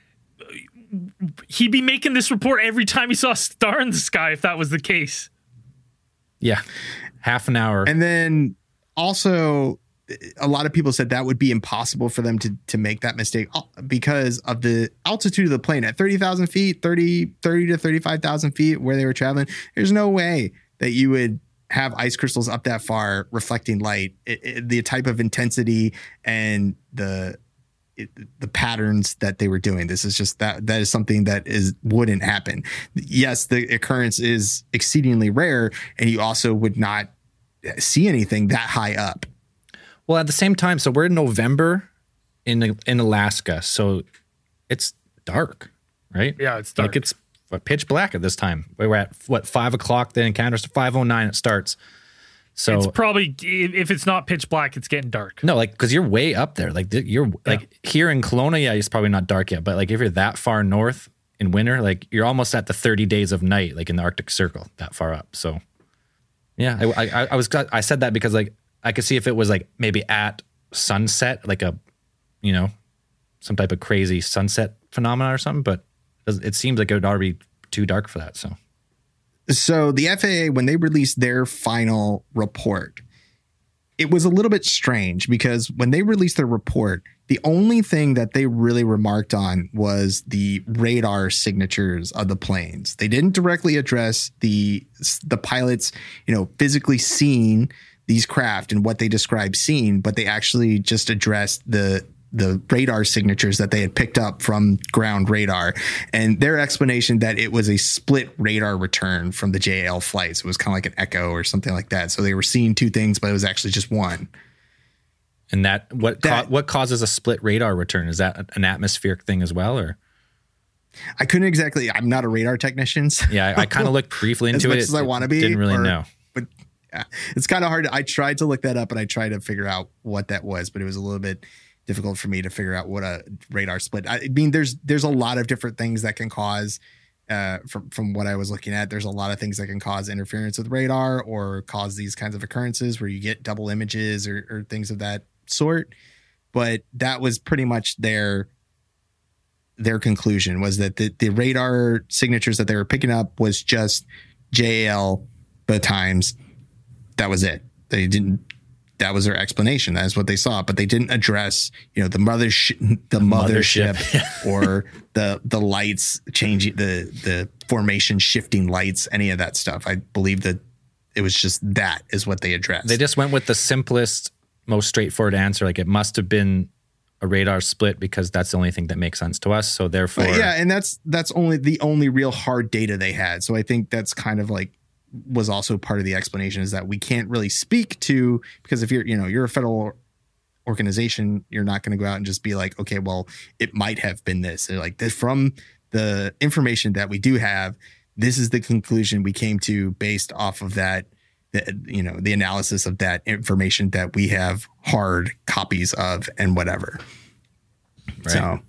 He'd be making this report every time he saw a star in the sky if that was the case. Yeah, half an hour. And then also, a lot of people said that would be impossible for them to to make that mistake because of the altitude of the plane at thirty thousand feet, thirty, thirty to thirty-five thousand feet where they were traveling. There's no way that you would have ice crystals up that far reflecting light. It, it, the type of intensity and the it, the patterns that they were doing. This is just that that is something that is wouldn't happen. Yes, the occurrence is exceedingly rare, and you also would not see anything that high up. Well, at the same time, so we're in November in in Alaska, so it's dark, right? Yeah, it's dark. Like it's pitch black at this time. We're at what five o'clock. The encounter's five oh nine. It starts. So it's probably if it's not pitch black, it's getting dark. No, like because you're way up there. Like you're yeah. like here in Kelowna, yeah, it's probably not dark yet. But like if you're that far north in winter, like you're almost at the thirty days of night, like in the Arctic Circle, that far up. So yeah, I I, I was I said that because like. I could see if it was like maybe at sunset, like a, you know, some type of crazy sunset phenomena or something, but it seems like it would already be too dark for that. So, so the F A A, when they released their final report, it was a little bit strange because when they released their report, the only thing that they really remarked on was the radar signatures of the planes. They didn't directly address the the pilots, you know, physically seeing these craft and what they described seeing, but they actually just addressed the the radar signatures that they had picked up from ground radar, and their explanation that it was a split radar return from the J A L flights. It was kind of like an echo or something like that. So they were seeing two things, but it was actually just one. And that what that, ca- what causes a split radar return? Is that an atmospheric thing as well, or? I couldn't exactly. I'm not a radar technician. So yeah, I, I kind of looked briefly into as much it. As I want to be, didn't really or, know. But yeah, it's kind of hard. To, I tried to look that up and I tried to figure out what that was, but it was a little bit difficult for me to figure out what a radar split. I mean, there's there's a lot of different things that can cause. Uh, from from what I was looking at, there's a lot of things that can cause interference with radar or cause these kinds of occurrences where you get double images or, or things of that sort. But that was pretty much their their conclusion, was that the, the radar signatures that they were picking up was just J A L both times. That was it. They didn't. That was their explanation. That is what they saw, but they didn't address, you know, the mothership, the mothership, mothership. or the the lights changing, the the formation shifting lights, any of that stuff. I believe that it was just that is what they addressed. They just went with the simplest, most straightforward answer. Like it must have been a radar split because that's the only thing that makes sense to us. So therefore, but yeah, and that's that's only the only real hard data they had. So I think that's kind of like. Was also part of the explanation, is that we can't really speak to, because if you're, you know, you're a federal organization, you're not going to go out and just be like, okay, well, it might have been this. They're like, this, from the information that we do have, this is the conclusion we came to based off of that, the, you know, the analysis of that information that we have hard copies of and whatever. Right. So,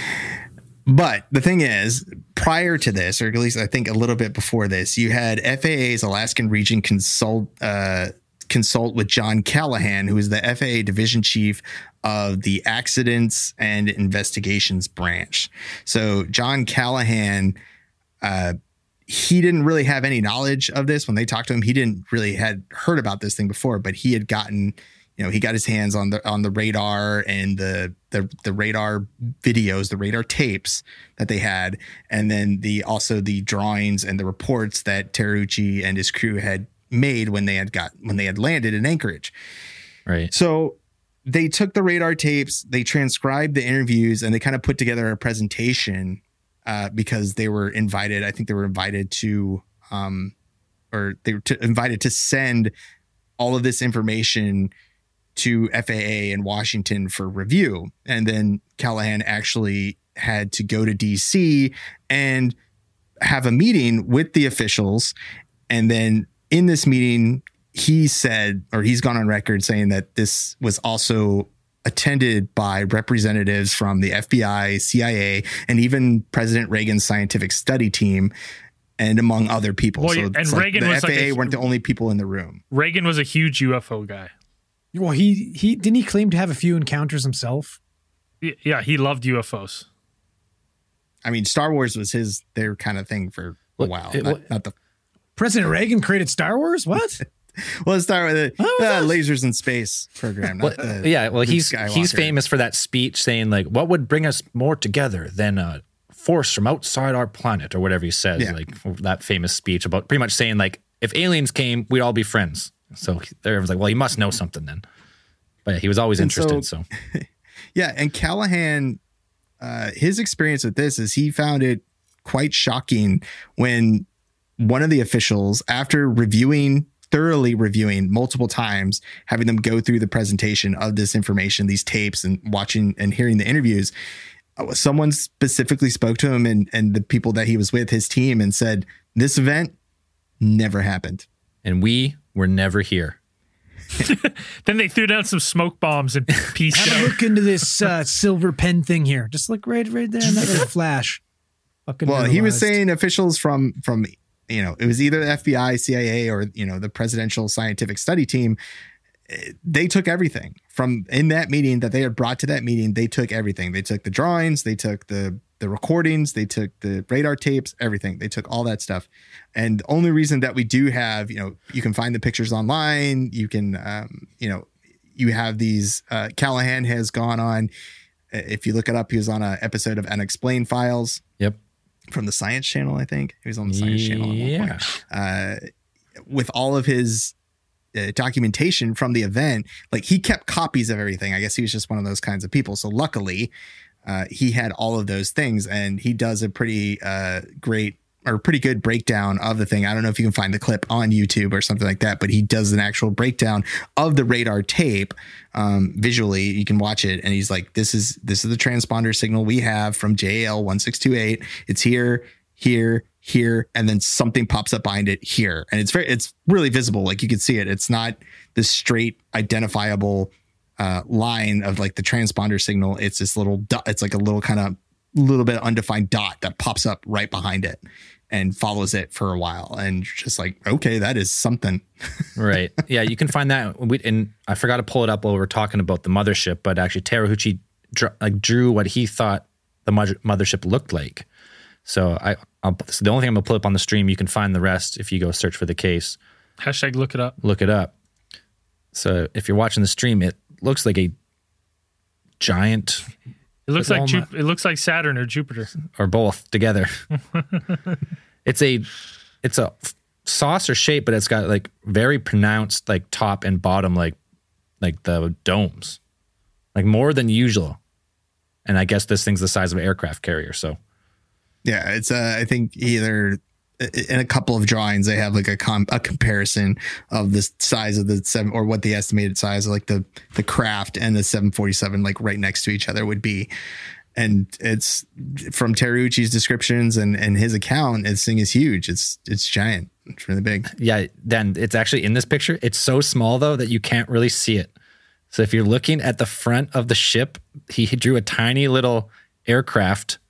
but the thing is, prior to this, or at least I think a little bit before this, you had F A A's Alaskan Region consult uh, consult with John Callahan, who is the F A A division chief of the Accidents and Investigations branch. So John Callahan, uh, he didn't really have any knowledge of this when they talked to him. He didn't really had heard about this thing before, but he had gotten. You know, he got his hands on the on the radar and the the the radar videos, the radar tapes that they had, and then the also the drawings and the reports that Terauchi and his crew had made when they had got when they had landed in Anchorage. Right. So they took the radar tapes, they transcribed the interviews, and they kind of put together a presentation uh, because they were invited. I think they were invited to, um, or they were to, invited to send all of this information to F A A in Washington for review. And then Callahan actually had to go to D C and have a meeting with the officials. And then in this meeting, he said, or he's gone on record saying that this was also attended by representatives from the F B I, C I A, and even President Reagan's scientific study team, and among other people. Well, so and it's Reagan like the was F A A like a, weren't the only people in the room. Reagan was a huge U F O guy. Well, he he didn't he claim to have a few encounters himself? Yeah, he loved U F Os. I mean, Star Wars was his their kind of thing for a while. It, not, not the President Reagan created Star Wars? What? Well, let's start with it. Uh, lasers in space program. Well, the, yeah, well, Luke he's Skywalker. he's famous for that speech saying like, "What would bring us more together than a force from outside our planet," or whatever he says. Yeah. Like that famous speech about pretty much saying like, if aliens came, we'd all be friends. So everyone's like, "Well, he must know something then." But yeah, he was always And interested. so- So, Yeah, and Callahan, uh, his experience with this is he found it quite shocking when one of the officials, after reviewing, thoroughly reviewing multiple times, having them go through the presentation of this information, these tapes, and watching and hearing the interviews, uh, someone specifically spoke to him and, and the people that he was with, his team, and said, this event never happened. and we were never here. Then they threw down some smoke bombs and peace Have a out. look into this uh, silver pen thing here. Just look right, right there in that little flash. Fucking Well, he was memorized. saying officials from from you know, it was either the F B I, C I A, or you know, the Presidential Scientific Study Team. eh, They took everything from in that meeting that they had brought to that meeting. They took everything. They took the drawings. They took the the recordings. They took the radar tapes. Everything. They took all that stuff. And the only reason that we do have, you know, you can find the pictures online. You can, um, you know, you have these. Uh, Callahan has gone on. If you look it up, he was on an episode of Unexplained Files. Yep. From the Science Channel, I think he was on the Science Channel. At one Yeah. point. Uh, with all of his uh, documentation from the event, like he kept copies of everything. I guess he was just one of those kinds of people. So luckily, uh, he had all of those things, and he does a pretty uh, great or pretty good breakdown of the thing. I don't know if you can find the clip on YouTube or something like that, but he does an actual breakdown of the radar tape um, visually. You can watch it, and he's like, "This is this is the transponder signal we have from J L one six two eight. It's here, here, here, and then something pops up behind it here, and it's very it's really visible. Like you can see it. It's not this straight identifiable uh, line of like the transponder signal. It's this little dot. It's like a little kind of little bit undefined dot that pops up right behind it and follows it for a while, and just like, okay, that is something. Right. Yeah, you can find that. We, and I forgot to pull it up while we were talking about the mothership, but actually Teraheuchi dr- like drew what he thought the mother- mothership looked like. So I, I'll, so the only thing I'm gonna pull up on the stream, you can find the rest if you go search for the case. Hashtag look it up. Look it up. So if you're watching the stream, it looks like a giant It looks With like all Jup- it looks like Saturn or Jupiter. or both together. It's a it's a saucer shape, but it's got like very pronounced like top and bottom like like the domes, like more than usual. And I guess this thing's the size of an aircraft carrier. So Yeah, it's uh, I think either in a couple of drawings they have like a com- a comparison of the size of the seven or what the estimated size of like the the craft and the seven forty-seven like right next to each other would be. And it's from Teraheuchi's descriptions and and his account, this thing is huge. It's it's giant. It's really big. yeah, then it's actually in this picture. It's so small though that you can't really see it. So if you're looking at the front of the ship, he drew a tiny little aircraft.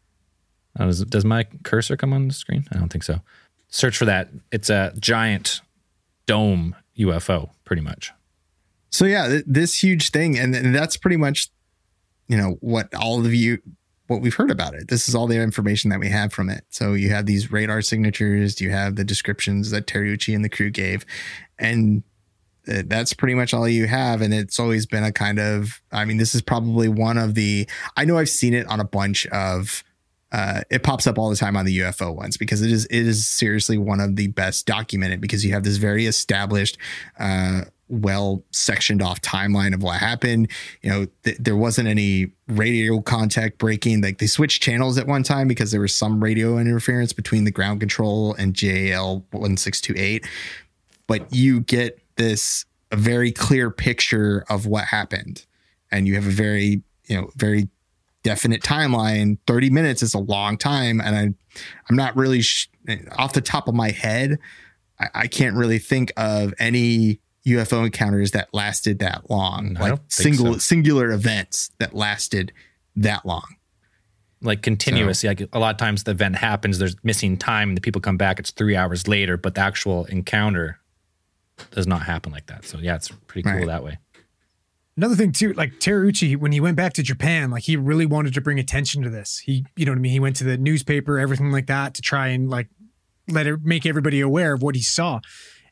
Oh, does, does my cursor come on the screen? I don't think so. Search for that. It's a giant dome U F O, pretty much. So yeah, th- this huge thing, and, and that's pretty much, you know, what all of you, what we've heard about it. This is all the information that we have from it. So you have these radar signatures, you have the descriptions that Teraheuchi and the crew gave, and uh, that's pretty much all you have. And it's always been a kind of, I mean, this is probably one of the, I know I've seen it on a bunch of, uh, it pops up all the time on the U F O ones because it is, it is seriously one of the best documented because you have this very established, uh, well sectioned off timeline of what happened. You know, th- there wasn't any radio contact breaking. Like they switched channels at one time because there was some radio interference between the ground control and J L one six two eight. But you get this a very clear picture of what happened, and you have a very, you know, very definite timeline. thirty minutes is a long time, and I, I'm not really sh- off the top of my head. I, I can't really think of any U F O encounters that lasted that long, I like don't think single so. singular events that lasted that long. Like continuous. Like a lot of times the event happens, there's missing time, the people come back, it's three hours later, but the actual encounter does not happen like that. So yeah, it's pretty cool Right. that way. Another thing too, like Teraheuchi, when he went back to Japan, like he really wanted to bring attention to this. He, you know what I mean? He went to the newspaper, everything like that to try and like let it make everybody aware of what he saw.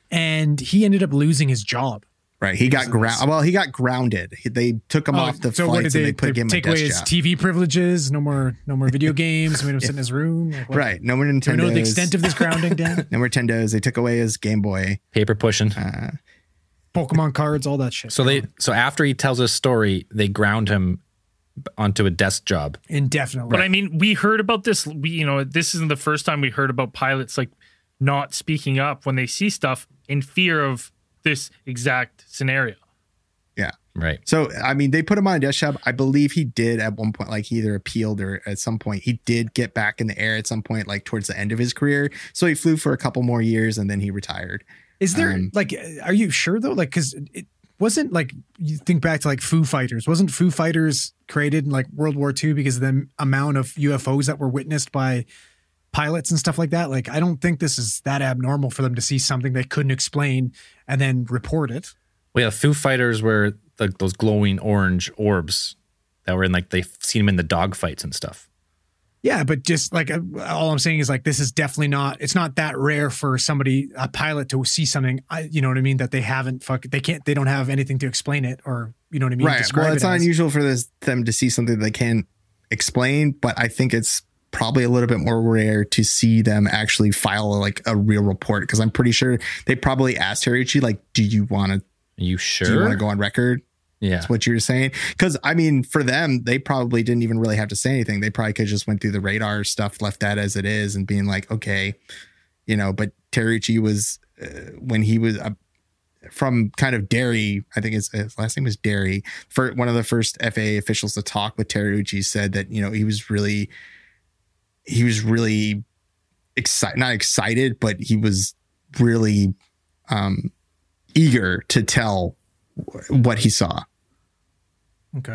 and he ended up losing his job. Right. He got ground. Well, he got grounded. He, they took him Oh, off the so what flights did they, and they put they him take a away desk his job. T V privileges? No more, no more video games. Made him sit in his room. Like, what? Right. No more Do we Nintendo. know the extent of this grounding, Dan? No more Nintendos. They took away his Game Boy. Paper pushing. Uh, Pokemon cards, all that shit. So they so after he tells his story, they ground him onto a desk job. Indefinitely. But I mean, we heard about this. We, you know, this isn't the first time we heard about pilots like not speaking up when they see stuff in fear of this exact scenario. yeah. Right. So, I mean, they put him on a desk job. I believe he did at one point, like he either appealed or at some point he did get back in the air at some point, like towards the end of his career. So he flew for a couple more years and then he retired. Is there Um, like, are you sure though? Like, cause it wasn't like, you think back to like Foo Fighters. Wasn't Foo Fighters created in like World War Two because of the amount of U F Os that were witnessed by pilots and stuff like that? Like, I don't think this is that abnormal for them to see something they couldn't explain and then report it. Well, yeah, Foo Fighters were like those glowing orange orbs that were in like they've seen them in the dogfights and stuff. Yeah, but just like uh, all I'm saying is like this is definitely not. It's not that rare for somebody, a pilot, to see something. I, you know what I mean? That they haven't fuck. They can't. They don't have anything to explain it, or you know what I mean? Right. Describe Well, it's it not as. unusual for this, them to see something they can't explain, but I think it's probably a little bit more rare to see them actually file like a real report. Because I'm pretty sure they probably asked Terauchi, like, "Do you want to? Are you Do you want sure? to go on record?" Yeah. That's what you were saying. Because I mean, for them, they probably didn't even really have to say anything. They probably could just went through the radar stuff, left that as it is, and being like, okay, you know. But Terauchi was uh, when he was uh, from kind of Derry. I think his, his last name was Derry. For one of the first F A A officials to talk with Terauchi said that you know he was really, he was really excited, not excited, but he was really um, eager to tell what he saw. Okay.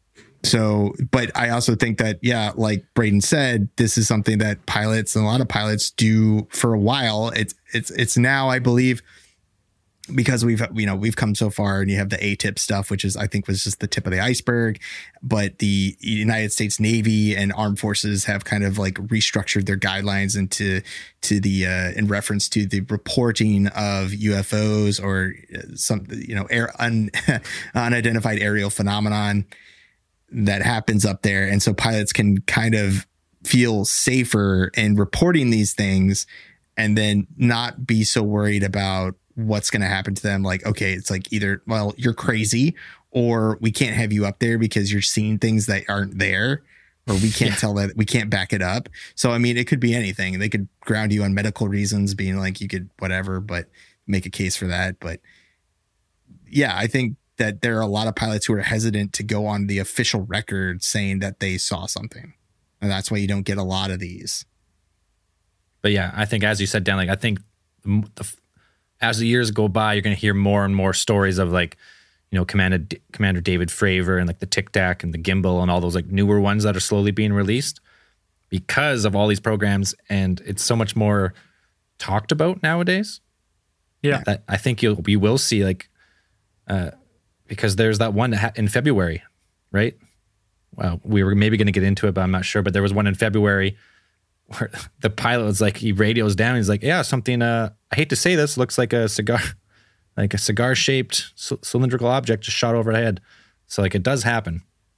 So, but I also think that, yeah, like Braden said, this is something that pilots and a lot of pilots do for a while. It's, it's, it's now, I believe, because we've, you know, we've come so far and you have the A T I P stuff, which is, I think was just the tip of the iceberg, but the United States Navy and armed forces have kind of like restructured their guidelines into, to the, uh, in reference to the reporting of U F Os or some, you know, air, un, unidentified aerial phenomenon that happens up there. And so pilots can kind of feel safer in reporting these things and then not be so worried about what's going to happen to them. Like, okay, it's like either, well, you're crazy or we can't have you up there because you're seeing things that aren't there, or we can't yeah. tell that we can't back it up. So, I mean, it could be anything. They could ground you on medical reasons, being like, you could whatever, but make a case for that. But yeah, I think that there are a lot of pilots who are hesitant to go on the official record saying that they saw something. And that's why you don't get a lot of these. But yeah, I think as you said, Dan, like I think the, the, as the years go by, you're going to hear more and more stories of like, you know, Commander Commander David Fravor and like the Tic Tac and the Gimbal and all those like newer ones that are slowly being released because of all these programs, and it's so much more talked about nowadays. Yeah, that I think you'll you will see like, uh, because there's that one in February, right? Well, we were maybe going to get into it, but I'm not sure. But there was one in February where the pilot was like, he radios down. He's like, yeah, something, uh, I hate to say this, looks like a cigar, like a cigar shaped c- cylindrical object just shot overhead. So like it does happen.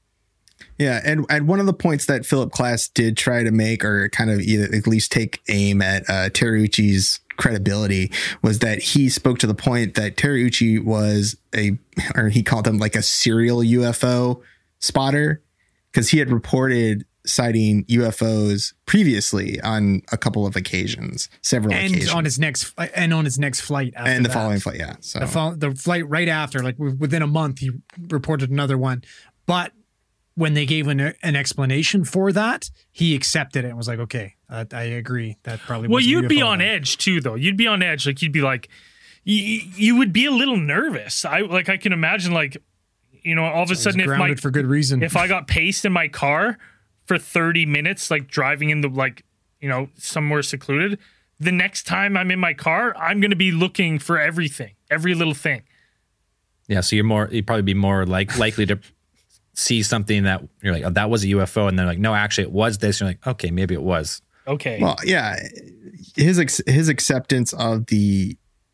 Yeah. And, and one of the points that Philip Klass did try to make, or kind of either at least take aim at uh, Terauchi's credibility, was that he spoke to the point that Terauchi was a, or he called him like a serial U F O spotter, because he had reported sighting U F Os previously on a couple of occasions, several and occasions. on his next and on his next flight after and the that. following flight. Yeah. So the, fo- the flight right after, like within a month, he reported another one. But when they gave an, an explanation for that, he accepted it and was like, okay, uh, I agree. That probably well, wasn't you'd be U F O on then. edge too, though. You'd be on edge. Like you'd be like, you, you would be a little nervous. I like, I can imagine like, you know, all of a So sudden, he's if my, grounded for good reason. if I got paced in my car for thirty minutes, like driving in the, like, you know, somewhere secluded, the next time I'm in my car, I'm going to be looking for everything, every little thing. Yeah. So you're more, you'd probably be more like likely to see something that you're like, oh, that was a U F O. And they're like, no, actually it was this. You're like, okay, maybe it was. Okay. Well, yeah, his, his acceptance of the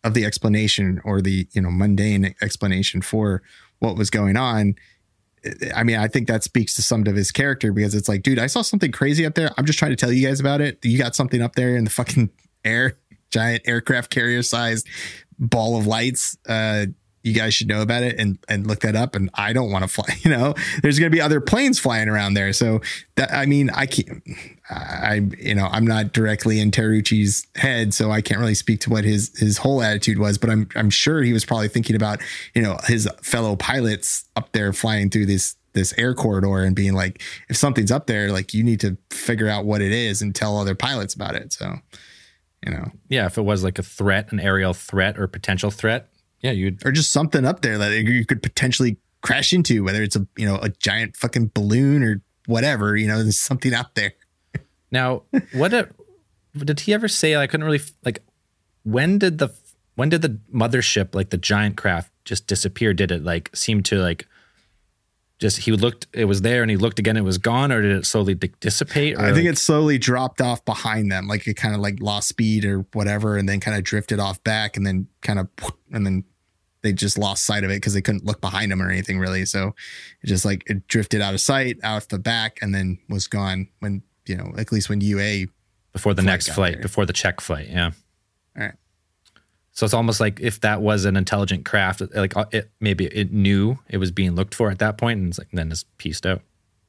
of the explanation or the, you know, mundane explanation for what was going on. I mean, I think that speaks to some of his character, because it's like, dude, I saw something crazy up there. I'm just trying to tell you guys about it. You got something up there in the fucking air, giant aircraft carrier sized ball of lights. Uh, you guys should know about it and, and look that up. And I don't want to fly, you know, there's going to be other planes flying around there. So that, I mean, I can't, I, you know, I'm not directly in Terrucci's head, so I can't really speak to what his, his whole attitude was, but I'm, I'm sure he was probably thinking about, you know, his fellow pilots up there flying through this, this air corridor and being like, if something's up there, like you need to figure out what it is and tell other pilots about it. So, you know, yeah, if it was like a threat, an aerial threat or potential threat, yeah, you'd, or just something up there that you could potentially crash into, whether it's a, you know, a giant fucking balloon or whatever, you know, there's something out there. Now, what a, did he ever say? I couldn't really, like, when did the, when did the mothership, like the giant craft, just disappear? Did it like seem to like, just, he looked, it was there and he looked again, it was gone, or did it slowly di- dissipate? Or I think like, it slowly dropped off behind them. Like it kind of like lost speed or whatever, and then kind of drifted off back, and then kind of, and then they just lost sight of it because they couldn't look behind them or anything really. So it just like, it drifted out of sight, out the back, and then was gone when, you know, at least when U A before the next flight, there. before the check flight. Yeah. All right. So it's almost like if that was an intelligent craft, like it, maybe it knew it was being looked for at that point, and it's like, then it's pieced out,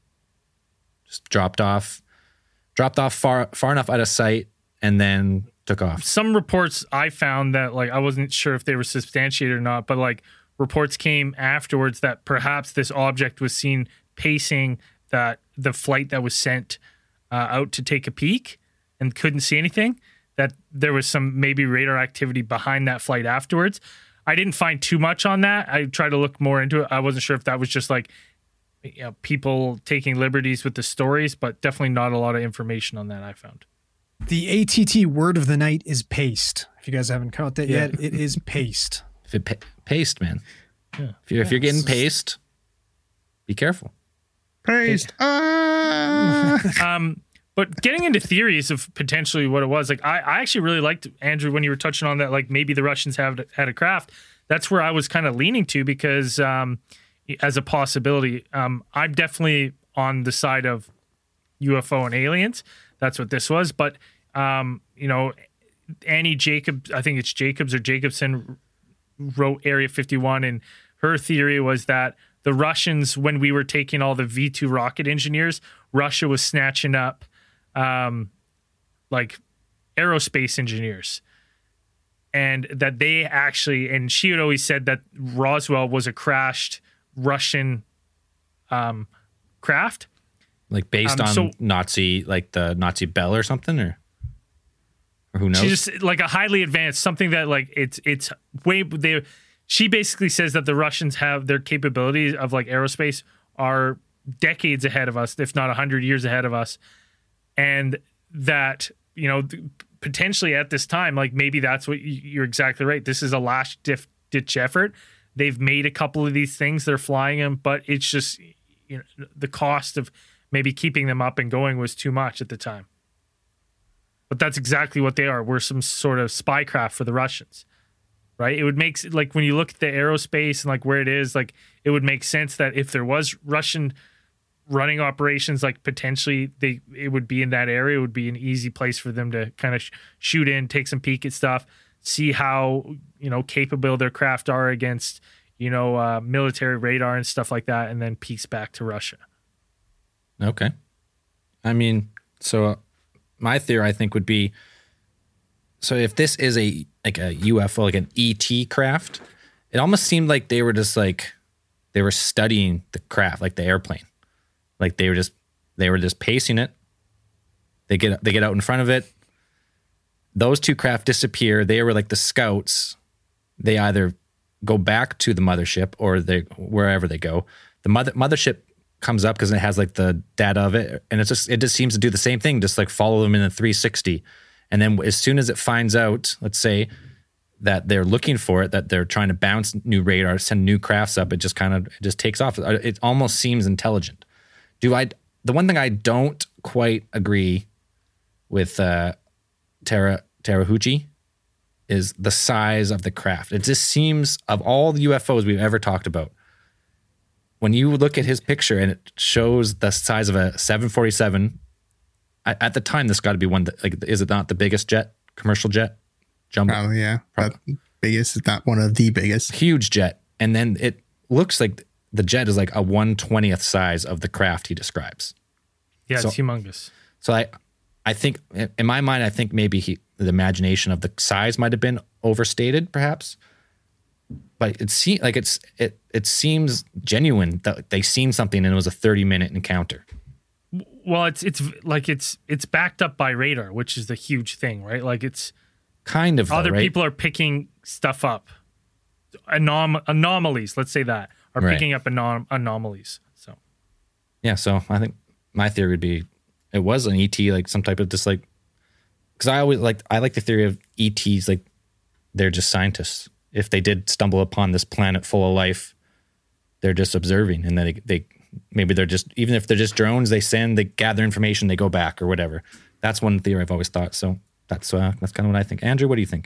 just dropped off, dropped off far, far enough out of sight, and then took off. Some reports I found that, like, I wasn't sure if they were substantiated or not, but like reports came afterwards that perhaps this object was seen pacing that the flight that was sent uh, out to take a peek and couldn't see anything, that there was some maybe radar activity behind that flight afterwards. I didn't find too much on that. I tried to look more into it. I wasn't sure if that was just like, you know, people taking liberties with the stories, but definitely not a lot of information on that I found. The A T T word of the night is paste. If you guys haven't caught that Yeah. yet, it is paste. If it pa- paste, man. Yeah. If you're, if you're getting paste, be careful. Paste. Ah. Um, but getting into theories of potentially what it was, like I, I actually really liked, Andrew, when you were touching on that, like maybe the Russians have had a craft. That's where I was kind of leaning to, because um, as a possibility, um, I'm definitely on the side of U F O and aliens. That's what this was. But, um, you know, Annie Jacobs, I think it's Jacobs or Jacobson, wrote Area fifty-one, and her theory was that the Russians, when we were taking all the V two rocket engineers, Russia was snatching up um, like aerospace engineers. And that they actually, and she had always said that Roswell was a crashed Russian um, craft. Like based Um, on so- Nazi, like the Nazi Bell or something, or or who knows? She just like a highly advanced, something that like it's it's way they. She basically says that the Russians have their capabilities of like aerospace are decades ahead of us, if not a hundred years ahead of us, and that, you know, potentially at this time, like maybe that's what you- you're exactly right. This is a last ditch effort. They've made a couple of these things, they're flying them, but it's just, you know, the cost of maybe keeping them up and going was too much at the time. But that's exactly what they are. We're some sort of spy craft for the Russians, right? It would make, like, when you look at the aerospace and like where it is, like it would make sense that if there was Russian running operations, like potentially they it would be in that area. It would be an easy place for them to kind of sh- shoot in, take some peek at stuff, see how, you know, capable their craft are against, you know, uh, military radar and stuff like that, and then piece back to Russia. Okay. I mean, so uh, my theory, I think, would be, so if this is a like a U F O, like an E T craft, it almost seemed like they were just like, they were studying the craft, like the airplane. Like they were just, they were just pacing it. They get, they get out in front of it. Those two craft disappear. They were like the scouts. They either go back to the mothership or they, wherever they go. The mother mothership comes up because it has like the data of it, and it's just it just seems to do the same thing, just like follow them in a three sixty. And then as soon as it finds out, let's say that they're looking for it, that they're trying to bounce new radar, send new crafts up, it just kind of it just takes off. It almost seems intelligent. Do I? The one thing I don't quite agree with uh, Tara Terrahuchi is the size of the craft. It just seems, of all the U F Os we've ever talked about, when you look at his picture and it shows the size of a seven forty-seven, at, at the time, this got to be one that, like, is it not the biggest jet, commercial jet? Jumbo. Oh, yeah. Probably. Biggest, if not one of the biggest. Huge jet. And then it looks like the jet is like a one twentieth size of the craft he describes. Yeah, So- it's humongous. So I, I think, in my mind, I think maybe he, the imagination of the size might have been overstated, perhaps. But it seems like it's it it seems genuine that they seen something and it was a thirty minute encounter. Well, it's it's like it's it's backed up by radar, which is the huge thing, right? Like it's Kind of, though, other right? people are picking stuff up. Anom- anomalies, let's say that, are Right. picking up anom- anomalies. So Yeah, so I think my theory would be it was an E T, like some type of just like, because I always like I like the theory of E Ts, like they're just scientists. If they did stumble upon this planet full of life, they're just observing, and then they, they maybe they're just, even if they're just drones, they send, they gather information, they go back or whatever. That's one theory I've always thought. So that's uh, that's kind of what I think. Andrew, what do you think?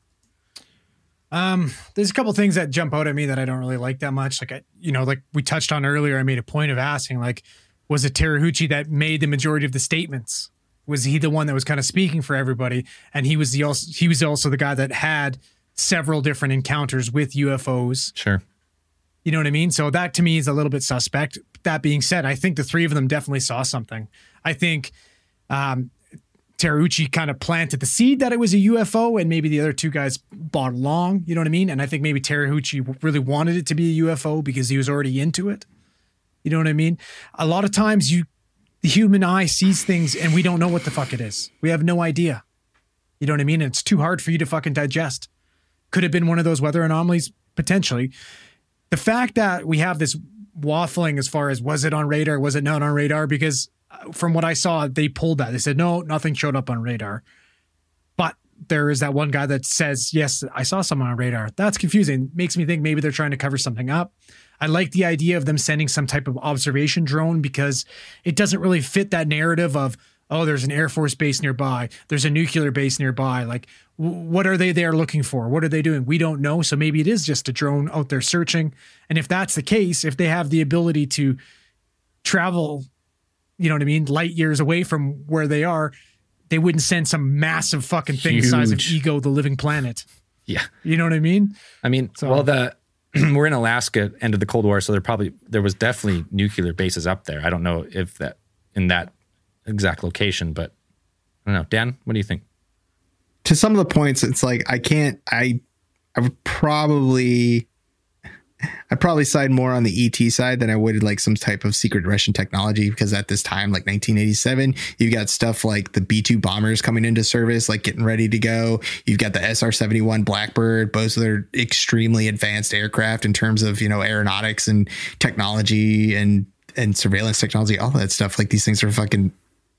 Um, there's a couple things that jump out at me that I don't really like that much. Like I, you know, like we touched on earlier, I made a point of asking, like, was it Terahuchi that made the majority of the statements? Was he the one that was kind of speaking for everybody? And he was the also he was also the guy that had several different encounters with U F Os. Sure. You know what I mean? So that to me is a little bit suspect. That being said, I think the three of them definitely saw something. I think um, Terahuchi kind of planted the seed that it was a U F O, and maybe the other two guys bought along. You know what I mean? And I think maybe Terahuchi really wanted it to be a U F O because he was already into it. You know what I mean? A lot of times you, the human eye sees things and we don't know what the fuck it is. We have no idea. You know what I mean? And it's too hard for you to fucking digest. Could have been one of those weather anomalies, potentially. The fact that we have this waffling as far as was it on radar, was it not on radar? Because from what I saw, they pulled that. They said, no, nothing showed up on radar. But there is that one guy that says, yes, I saw someone on radar. That's confusing. Makes me think maybe they're trying to cover something up. I like the idea of them sending some type of observation drone because it doesn't really fit that narrative of, oh, there's an Air Force base nearby. There's a nuclear base nearby. Like, w- what are they there looking for? What are they doing? We don't know. So maybe it is just a drone out there searching. And if that's the case, if they have the ability to travel, you know what I mean, light years away from where they are, they wouldn't send some massive fucking thing the size of Huge. Ego, the living planet. Yeah. You know what I mean? I mean, So- well, the we're in Alaska, end of the Cold War, so there probably there was definitely nuclear bases up there. I don't know if that in that exact location, but I don't know. Dan, what do you think? To some of the points, it's like I can't. I I would probably I'd probably side more on the E T side than I would like some type of secret Russian technology, because at this time, like nineteen eighty-seven, you've got stuff like the B two bombers coming into service, like getting ready to go. You've got the S R seventy-one Blackbird. Both of their extremely advanced aircraft in terms of, you know, aeronautics and technology and and surveillance technology, all that stuff. Like these things are fucking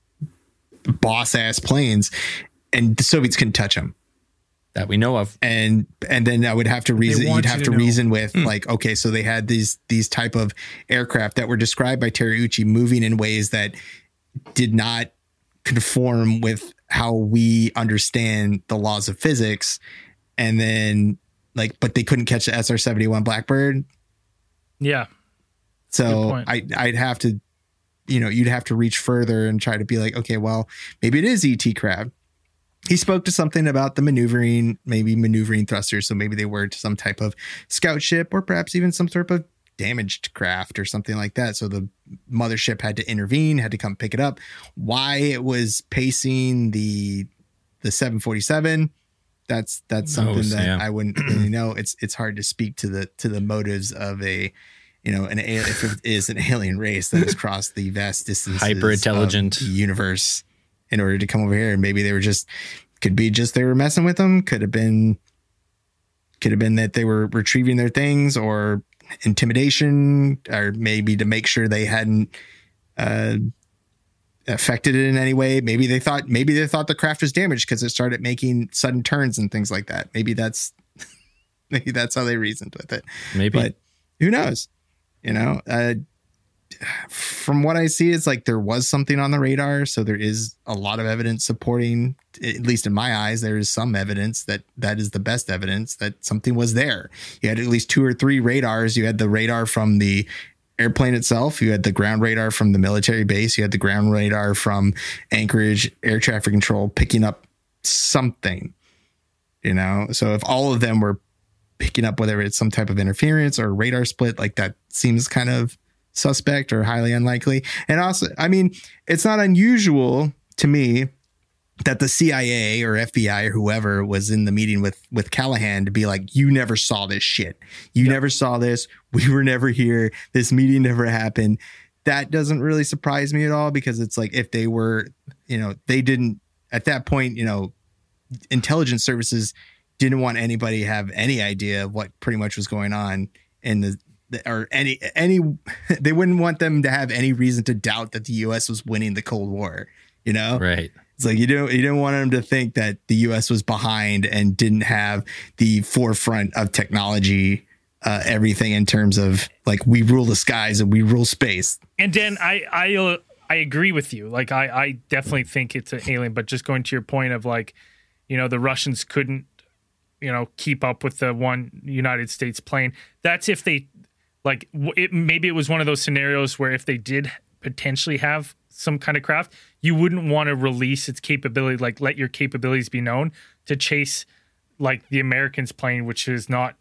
boss ass planes, and the Soviets couldn't touch them. That we know of. And and then I would have to reason. want You'd you have to to know. reason with like, okay, so they had these these type of aircraft that were described by Terahuchi moving in ways that did not conform with how we understand the laws of physics, and then like, but they couldn't catch the S R seventy-one Blackbird. yeah, Good So point. I I'd have to, you know, you'd have to reach further and try to be like, okay, well, maybe it is E T craft. He spoke to something about the maneuvering, maybe maneuvering thrusters. So maybe they were to some type of scout ship, or perhaps even some sort of damaged craft or something like that. So the mothership had to intervene, had to come pick it up. Why it was pacing the the seven forty-seven, that's that's something Knows, that yeah. I wouldn't really know. It's it's hard to speak to the to the motives of a, you know, an a- if it is an alien race that has crossed the vast distances Hyper intelligent. of the universe in order to come over here. And maybe they were just, could be just they were messing with them. Could have been, could have been that they were retrieving their things, or intimidation, or maybe to make sure they hadn't uh, affected it in any way. Maybe they thought, maybe they thought the craft was damaged because it started making sudden turns and things like that. Maybe that's, maybe that's how they reasoned with it. Maybe. But who knows? You know, uh, from what I see, it's like there was something on the radar. So there is a lot of evidence supporting, at least in my eyes, there is some evidence that that is the best evidence that something was there. You had at least two or three radars. You had the radar from the airplane itself. You had the ground radar from the military base. You had the ground radar from Anchorage Air Traffic Control picking up something, you know? So if all of them were picking up whether it's some type of interference or radar split, like that seems kind of suspect or highly unlikely. And also, I mean, it's not unusual to me that the C I A or F B I or whoever was in the meeting with with Callahan to be like, you never saw this shit. You yep. never saw this. We were never here. This meeting never happened. That doesn't really surprise me at all, because it's like, if they were, you know, they didn't at that point, you know, intelligence services didn't want anybody to have any idea of what pretty much was going on in the, the or any any they wouldn't want them to have any reason to doubt that the U S was winning the Cold War, you know? Right. It's like you don't you didn't want them to think that the U S was behind and didn't have the forefront of technology, uh, everything in terms of like, we rule the skies and we rule space. And Dan, I I uh, I agree with you. Like I I definitely think it's an alien, but just going to your point of like, you know, the Russians couldn't, you know, keep up with the one United States plane. That's if they like it. Maybe it was one of those scenarios where if they did potentially have some kind of craft, you wouldn't want to release its capability, like let your capabilities be known to chase like the Americans' plane, which is not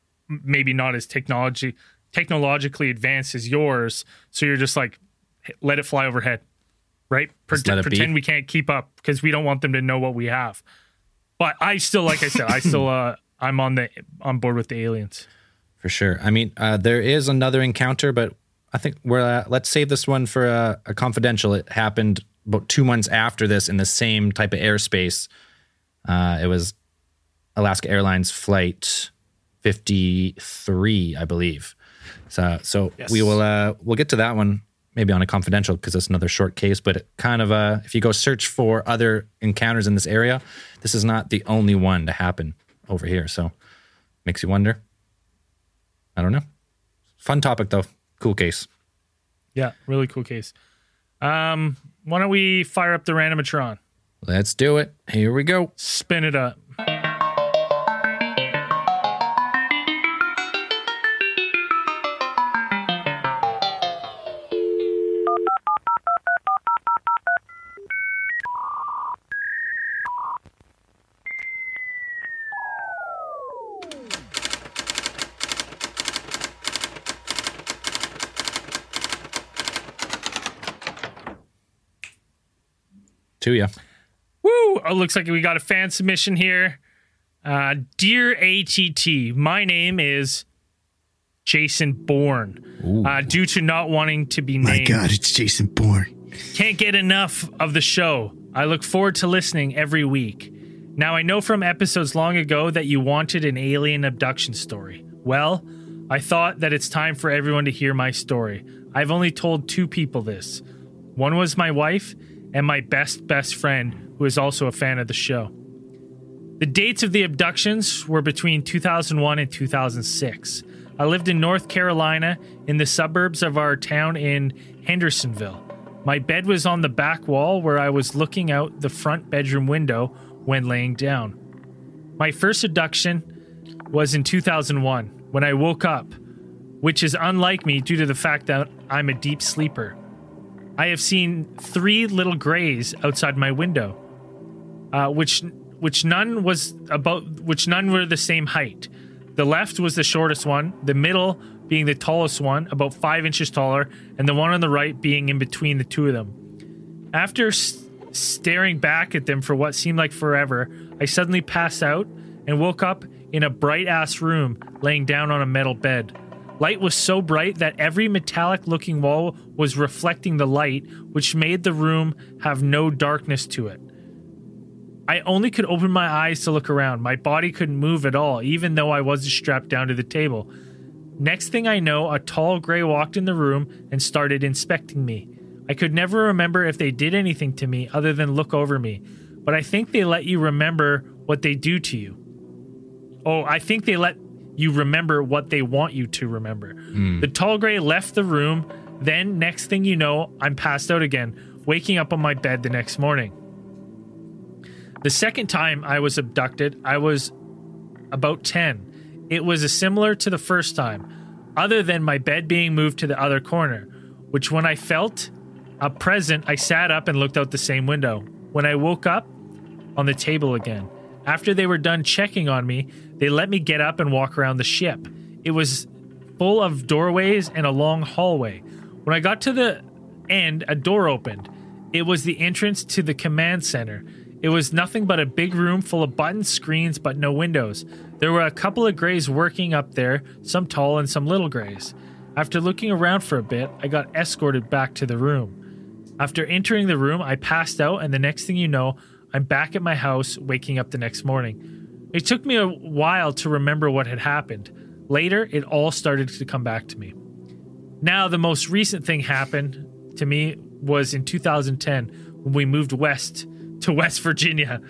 maybe not as technology technologically advanced as yours. So you're just like, let it fly overhead, right? Pretend, pretend we can't keep up because we don't want them to know what we have. But I still, like I said, I still, uh, I'm on the on board with the aliens. For sure. I mean, uh, there is another encounter, but I think we're uh, let's save this one for a, a confidential. It happened about two months after this in the same type of airspace. Uh, it was Alaska Airlines flight fifty-three, I believe. So, so yes. we will uh, we'll get to that one maybe on a confidential because it's another short case. But it kind of uh, if you go search for other encounters in this area, this is not the only one to happen over here. So makes you wonder. I don't know. Fun topic though. Cool case. Yeah, really cool case. Um, why don't we fire up the Randomatron? Let's do it. Here we go. Spin it up. To you. Woo! Oh, looks like we got a fan submission here. Uh, Dear A T T, my name is Jason Bourne. Uh, due to not wanting to be named. My God, it's Jason Bourne. Can't get enough of the show. I look forward to listening every week. Now, I know from episodes long ago that you wanted an alien abduction story. Well, I thought that it's time for everyone to hear my story. I've only told two people this. One was my wife, and my best, best friend, who is also a fan of the show. The dates of the abductions were between two thousand one and two thousand six. I lived in North Carolina in the suburbs of our town in Hendersonville. My bed was on the back wall where I was looking out the front bedroom window when laying down. My first abduction was in two thousand one when I woke up, which is unlike me due to the fact that I'm a deep sleeper. I have seen three little grays outside my window, uh, which which none was about which none were the same height. The left was the shortest one, the middle being the tallest one, about five inches taller, and the one on the right being in between the two of them. After s- staring back at them for what seemed like forever, I suddenly passed out and woke up in a bright-ass room, laying down on a metal bed. Light was so bright that every metallic-looking wall was reflecting the light, which made the room have no darkness to it. I only could open my eyes to look around. My body couldn't move at all, even though I wasn't strapped down to the table. Next thing I know, a tall gray walked in the room and started inspecting me. I could never remember if they did anything to me other than look over me, but I think they let you remember what they do to you. Oh, I think they let you remember what they want you to remember. Mm. The tall gray left the room Then, next thing you know, I'm passed out again, waking up on my bed the next morning. The second time I was abducted, I was about ten. It was a similar to the first time, other than my bed being moved to the other corner, which when I felt a present, I sat up and looked out the same window. When I woke up, on the table again. After they were done checking on me, they let me get up and walk around the ship. It was full of doorways and a long hallway. When I got to the end, a door opened. It was the entrance to the command center. It was nothing but a big room full of buttons, screens, but no windows. There were a couple of grays working up there, some tall and some little grays. After looking around for a bit, I got escorted back to the room. After entering the room, I passed out, and the next thing you know, I'm back at my house, waking up the next morning. It took me a while to remember what had happened. Later, it all started to come back to me. Now, the most recent thing happened to me was in two thousand ten when we moved west to West Virginia.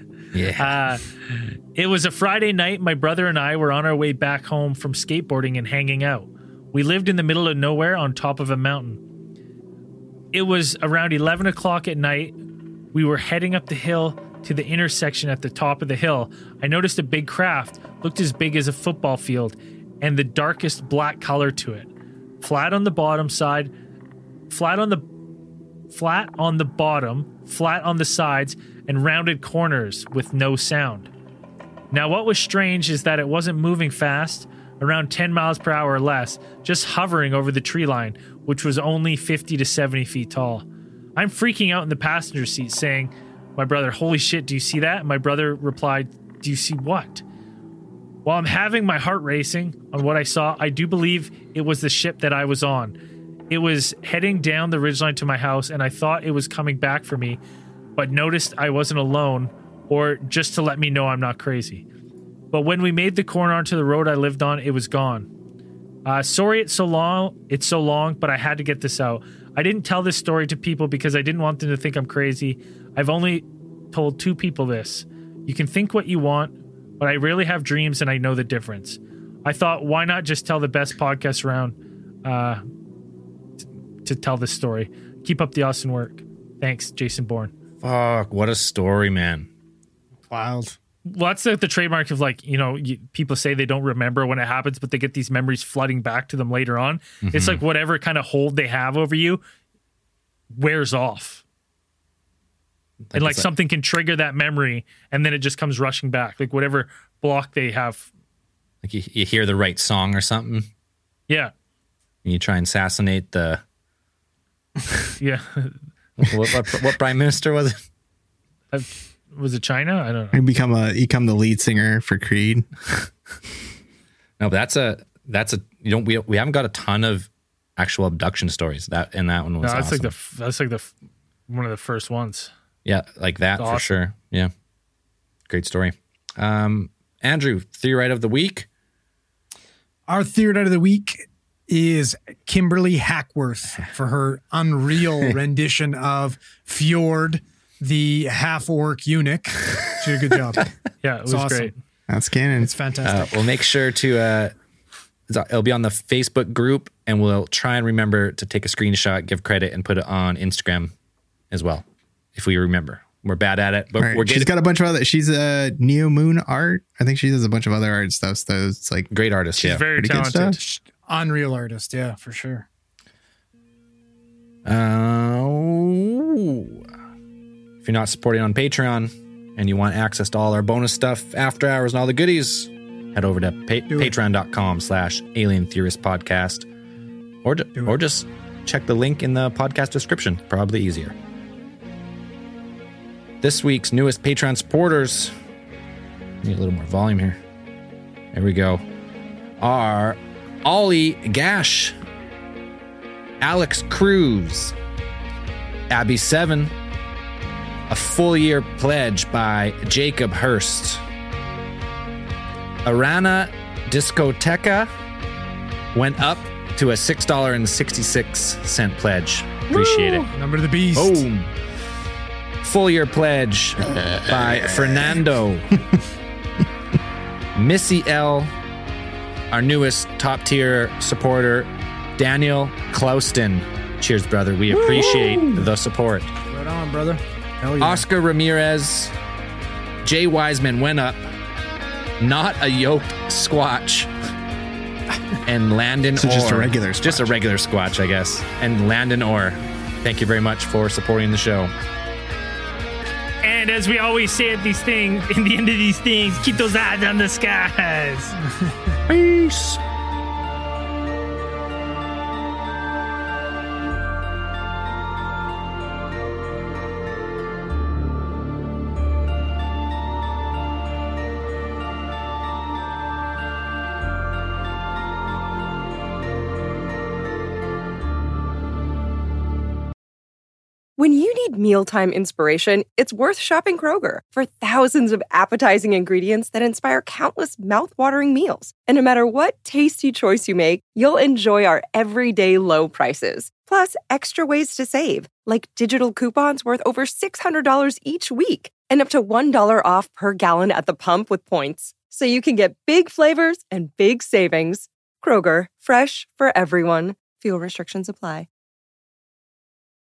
Yeah. Uh, it was a Friday night. My brother and I were on our way back home from skateboarding and hanging out. We lived in the middle of nowhere on top of a mountain. It was around eleven o'clock at night. We were heading up the hill to the intersection at the top of the hill. I noticed a big craft, looked as big as a football field, and the darkest black color to it. Flat on the bottom side, flat on the flat on the bottom, flat on the sides, and rounded corners with no sound. Now, what was strange is that it wasn't moving fast, around ten miles per hour or less, just hovering over the tree line, which was only fifty to seventy feet tall. I'm freaking out in the passenger seat, saying, my brother, holy shit, do you see that? And my brother replied, do you see what? While I'm having my heart racing on what I saw, I do believe it was the ship that I was on. It was heading down the ridgeline to my house, and I thought it was coming back for me, but noticed I wasn't alone, or just to let me know I'm not crazy. But when we made the corner onto the road I lived on, it was gone. Uh, sorry it's so long, it's so long, but I had to get this out. I didn't tell this story to people because I didn't want them to think I'm crazy. I've only told two people this. You can think what you want, but I rarely have dreams and I know the difference. I thought, why not just tell the best podcast around uh, t- to tell this story? Keep up the awesome work. Thanks, Jason Bourne. Fuck, what a story, man. Wild. Well, that's the, the trademark of, like, you know, you, people say they don't remember when it happens, but they get these memories flooding back to them later on. Mm-hmm. It's like whatever kind of hold they have over you wears off. Like and like something can trigger that memory and then it just comes rushing back. Like whatever block they have. Like you, you hear the right song or something. Yeah. And you try and assassinate the... yeah. what, what, what prime minister was it? I've, was it China? I don't know. You become a you become the lead singer for Creed. No, but that's a that's a you don't we we haven't got a ton of actual abduction stories. That and that one was no, that's awesome. like the that's like the one of the first ones. Yeah, like that That's for awesome. sure. Yeah, great story. Um, Andrew, theorite of the week. Our theorite of the week is Kimberly Hackworth for her unreal rendition of Fjord, the half-orc eunuch. She did a good job. Yeah, it was awesome. great. That's canon. It's fantastic. Uh, we'll make sure to, uh, it'll be on the Facebook group, and we'll try and remember to take a screenshot, give credit, and put it on Instagram as well, if we remember. We're bad at it, but Right. we're getting She's got a bunch of other. She's a Neo Moon art. I think she does a bunch of other art stuff. So it's like great artist. She's yeah. very pretty good talented. stuff. Unreal artist, yeah, for sure. Uh, if you're not supporting on Patreon and you want access to all our bonus stuff, after hours, and all the goodies, head over to pa- patreon.com slash alien theorist podcast, or, ju- or just check the link in the podcast description. Probably easier. This week's newest Patreon supporters, need a little more volume here. There we go. Are Ollie Gash, Alex Cruz, Abby Seven, a full year pledge by Jacob Hurst, Arana Discoteca went up to a six dollars and sixty-six cents pledge. Appreciate it. Number of the beast. Boom. Full year pledge by Fernando. Missy L, our newest top tier supporter Daniel Clouston. Cheers, brother. We appreciate Woo! the support. Right on, brother. Hell yeah. Oscar Ramirez. Jay Wiseman went up. Not a yoked squatch. And Landon so Orr. just a regular squatch. Just a regular squatch, I guess. And Landon Orr. Thank you very much for supporting the show. And as we always say at these things, in the end of these things, keep those eyes on the skies. Peace. When you need mealtime inspiration, it's worth shopping Kroger for thousands of appetizing ingredients that inspire countless mouthwatering meals. And no matter what tasty choice you make, you'll enjoy our everyday low prices. Plus, extra ways to save, like digital coupons worth over six hundred dollars each week and up to one dollar off per gallon at the pump with points. So you can get big flavors and big savings. Kroger, fresh for everyone. Fuel restrictions apply.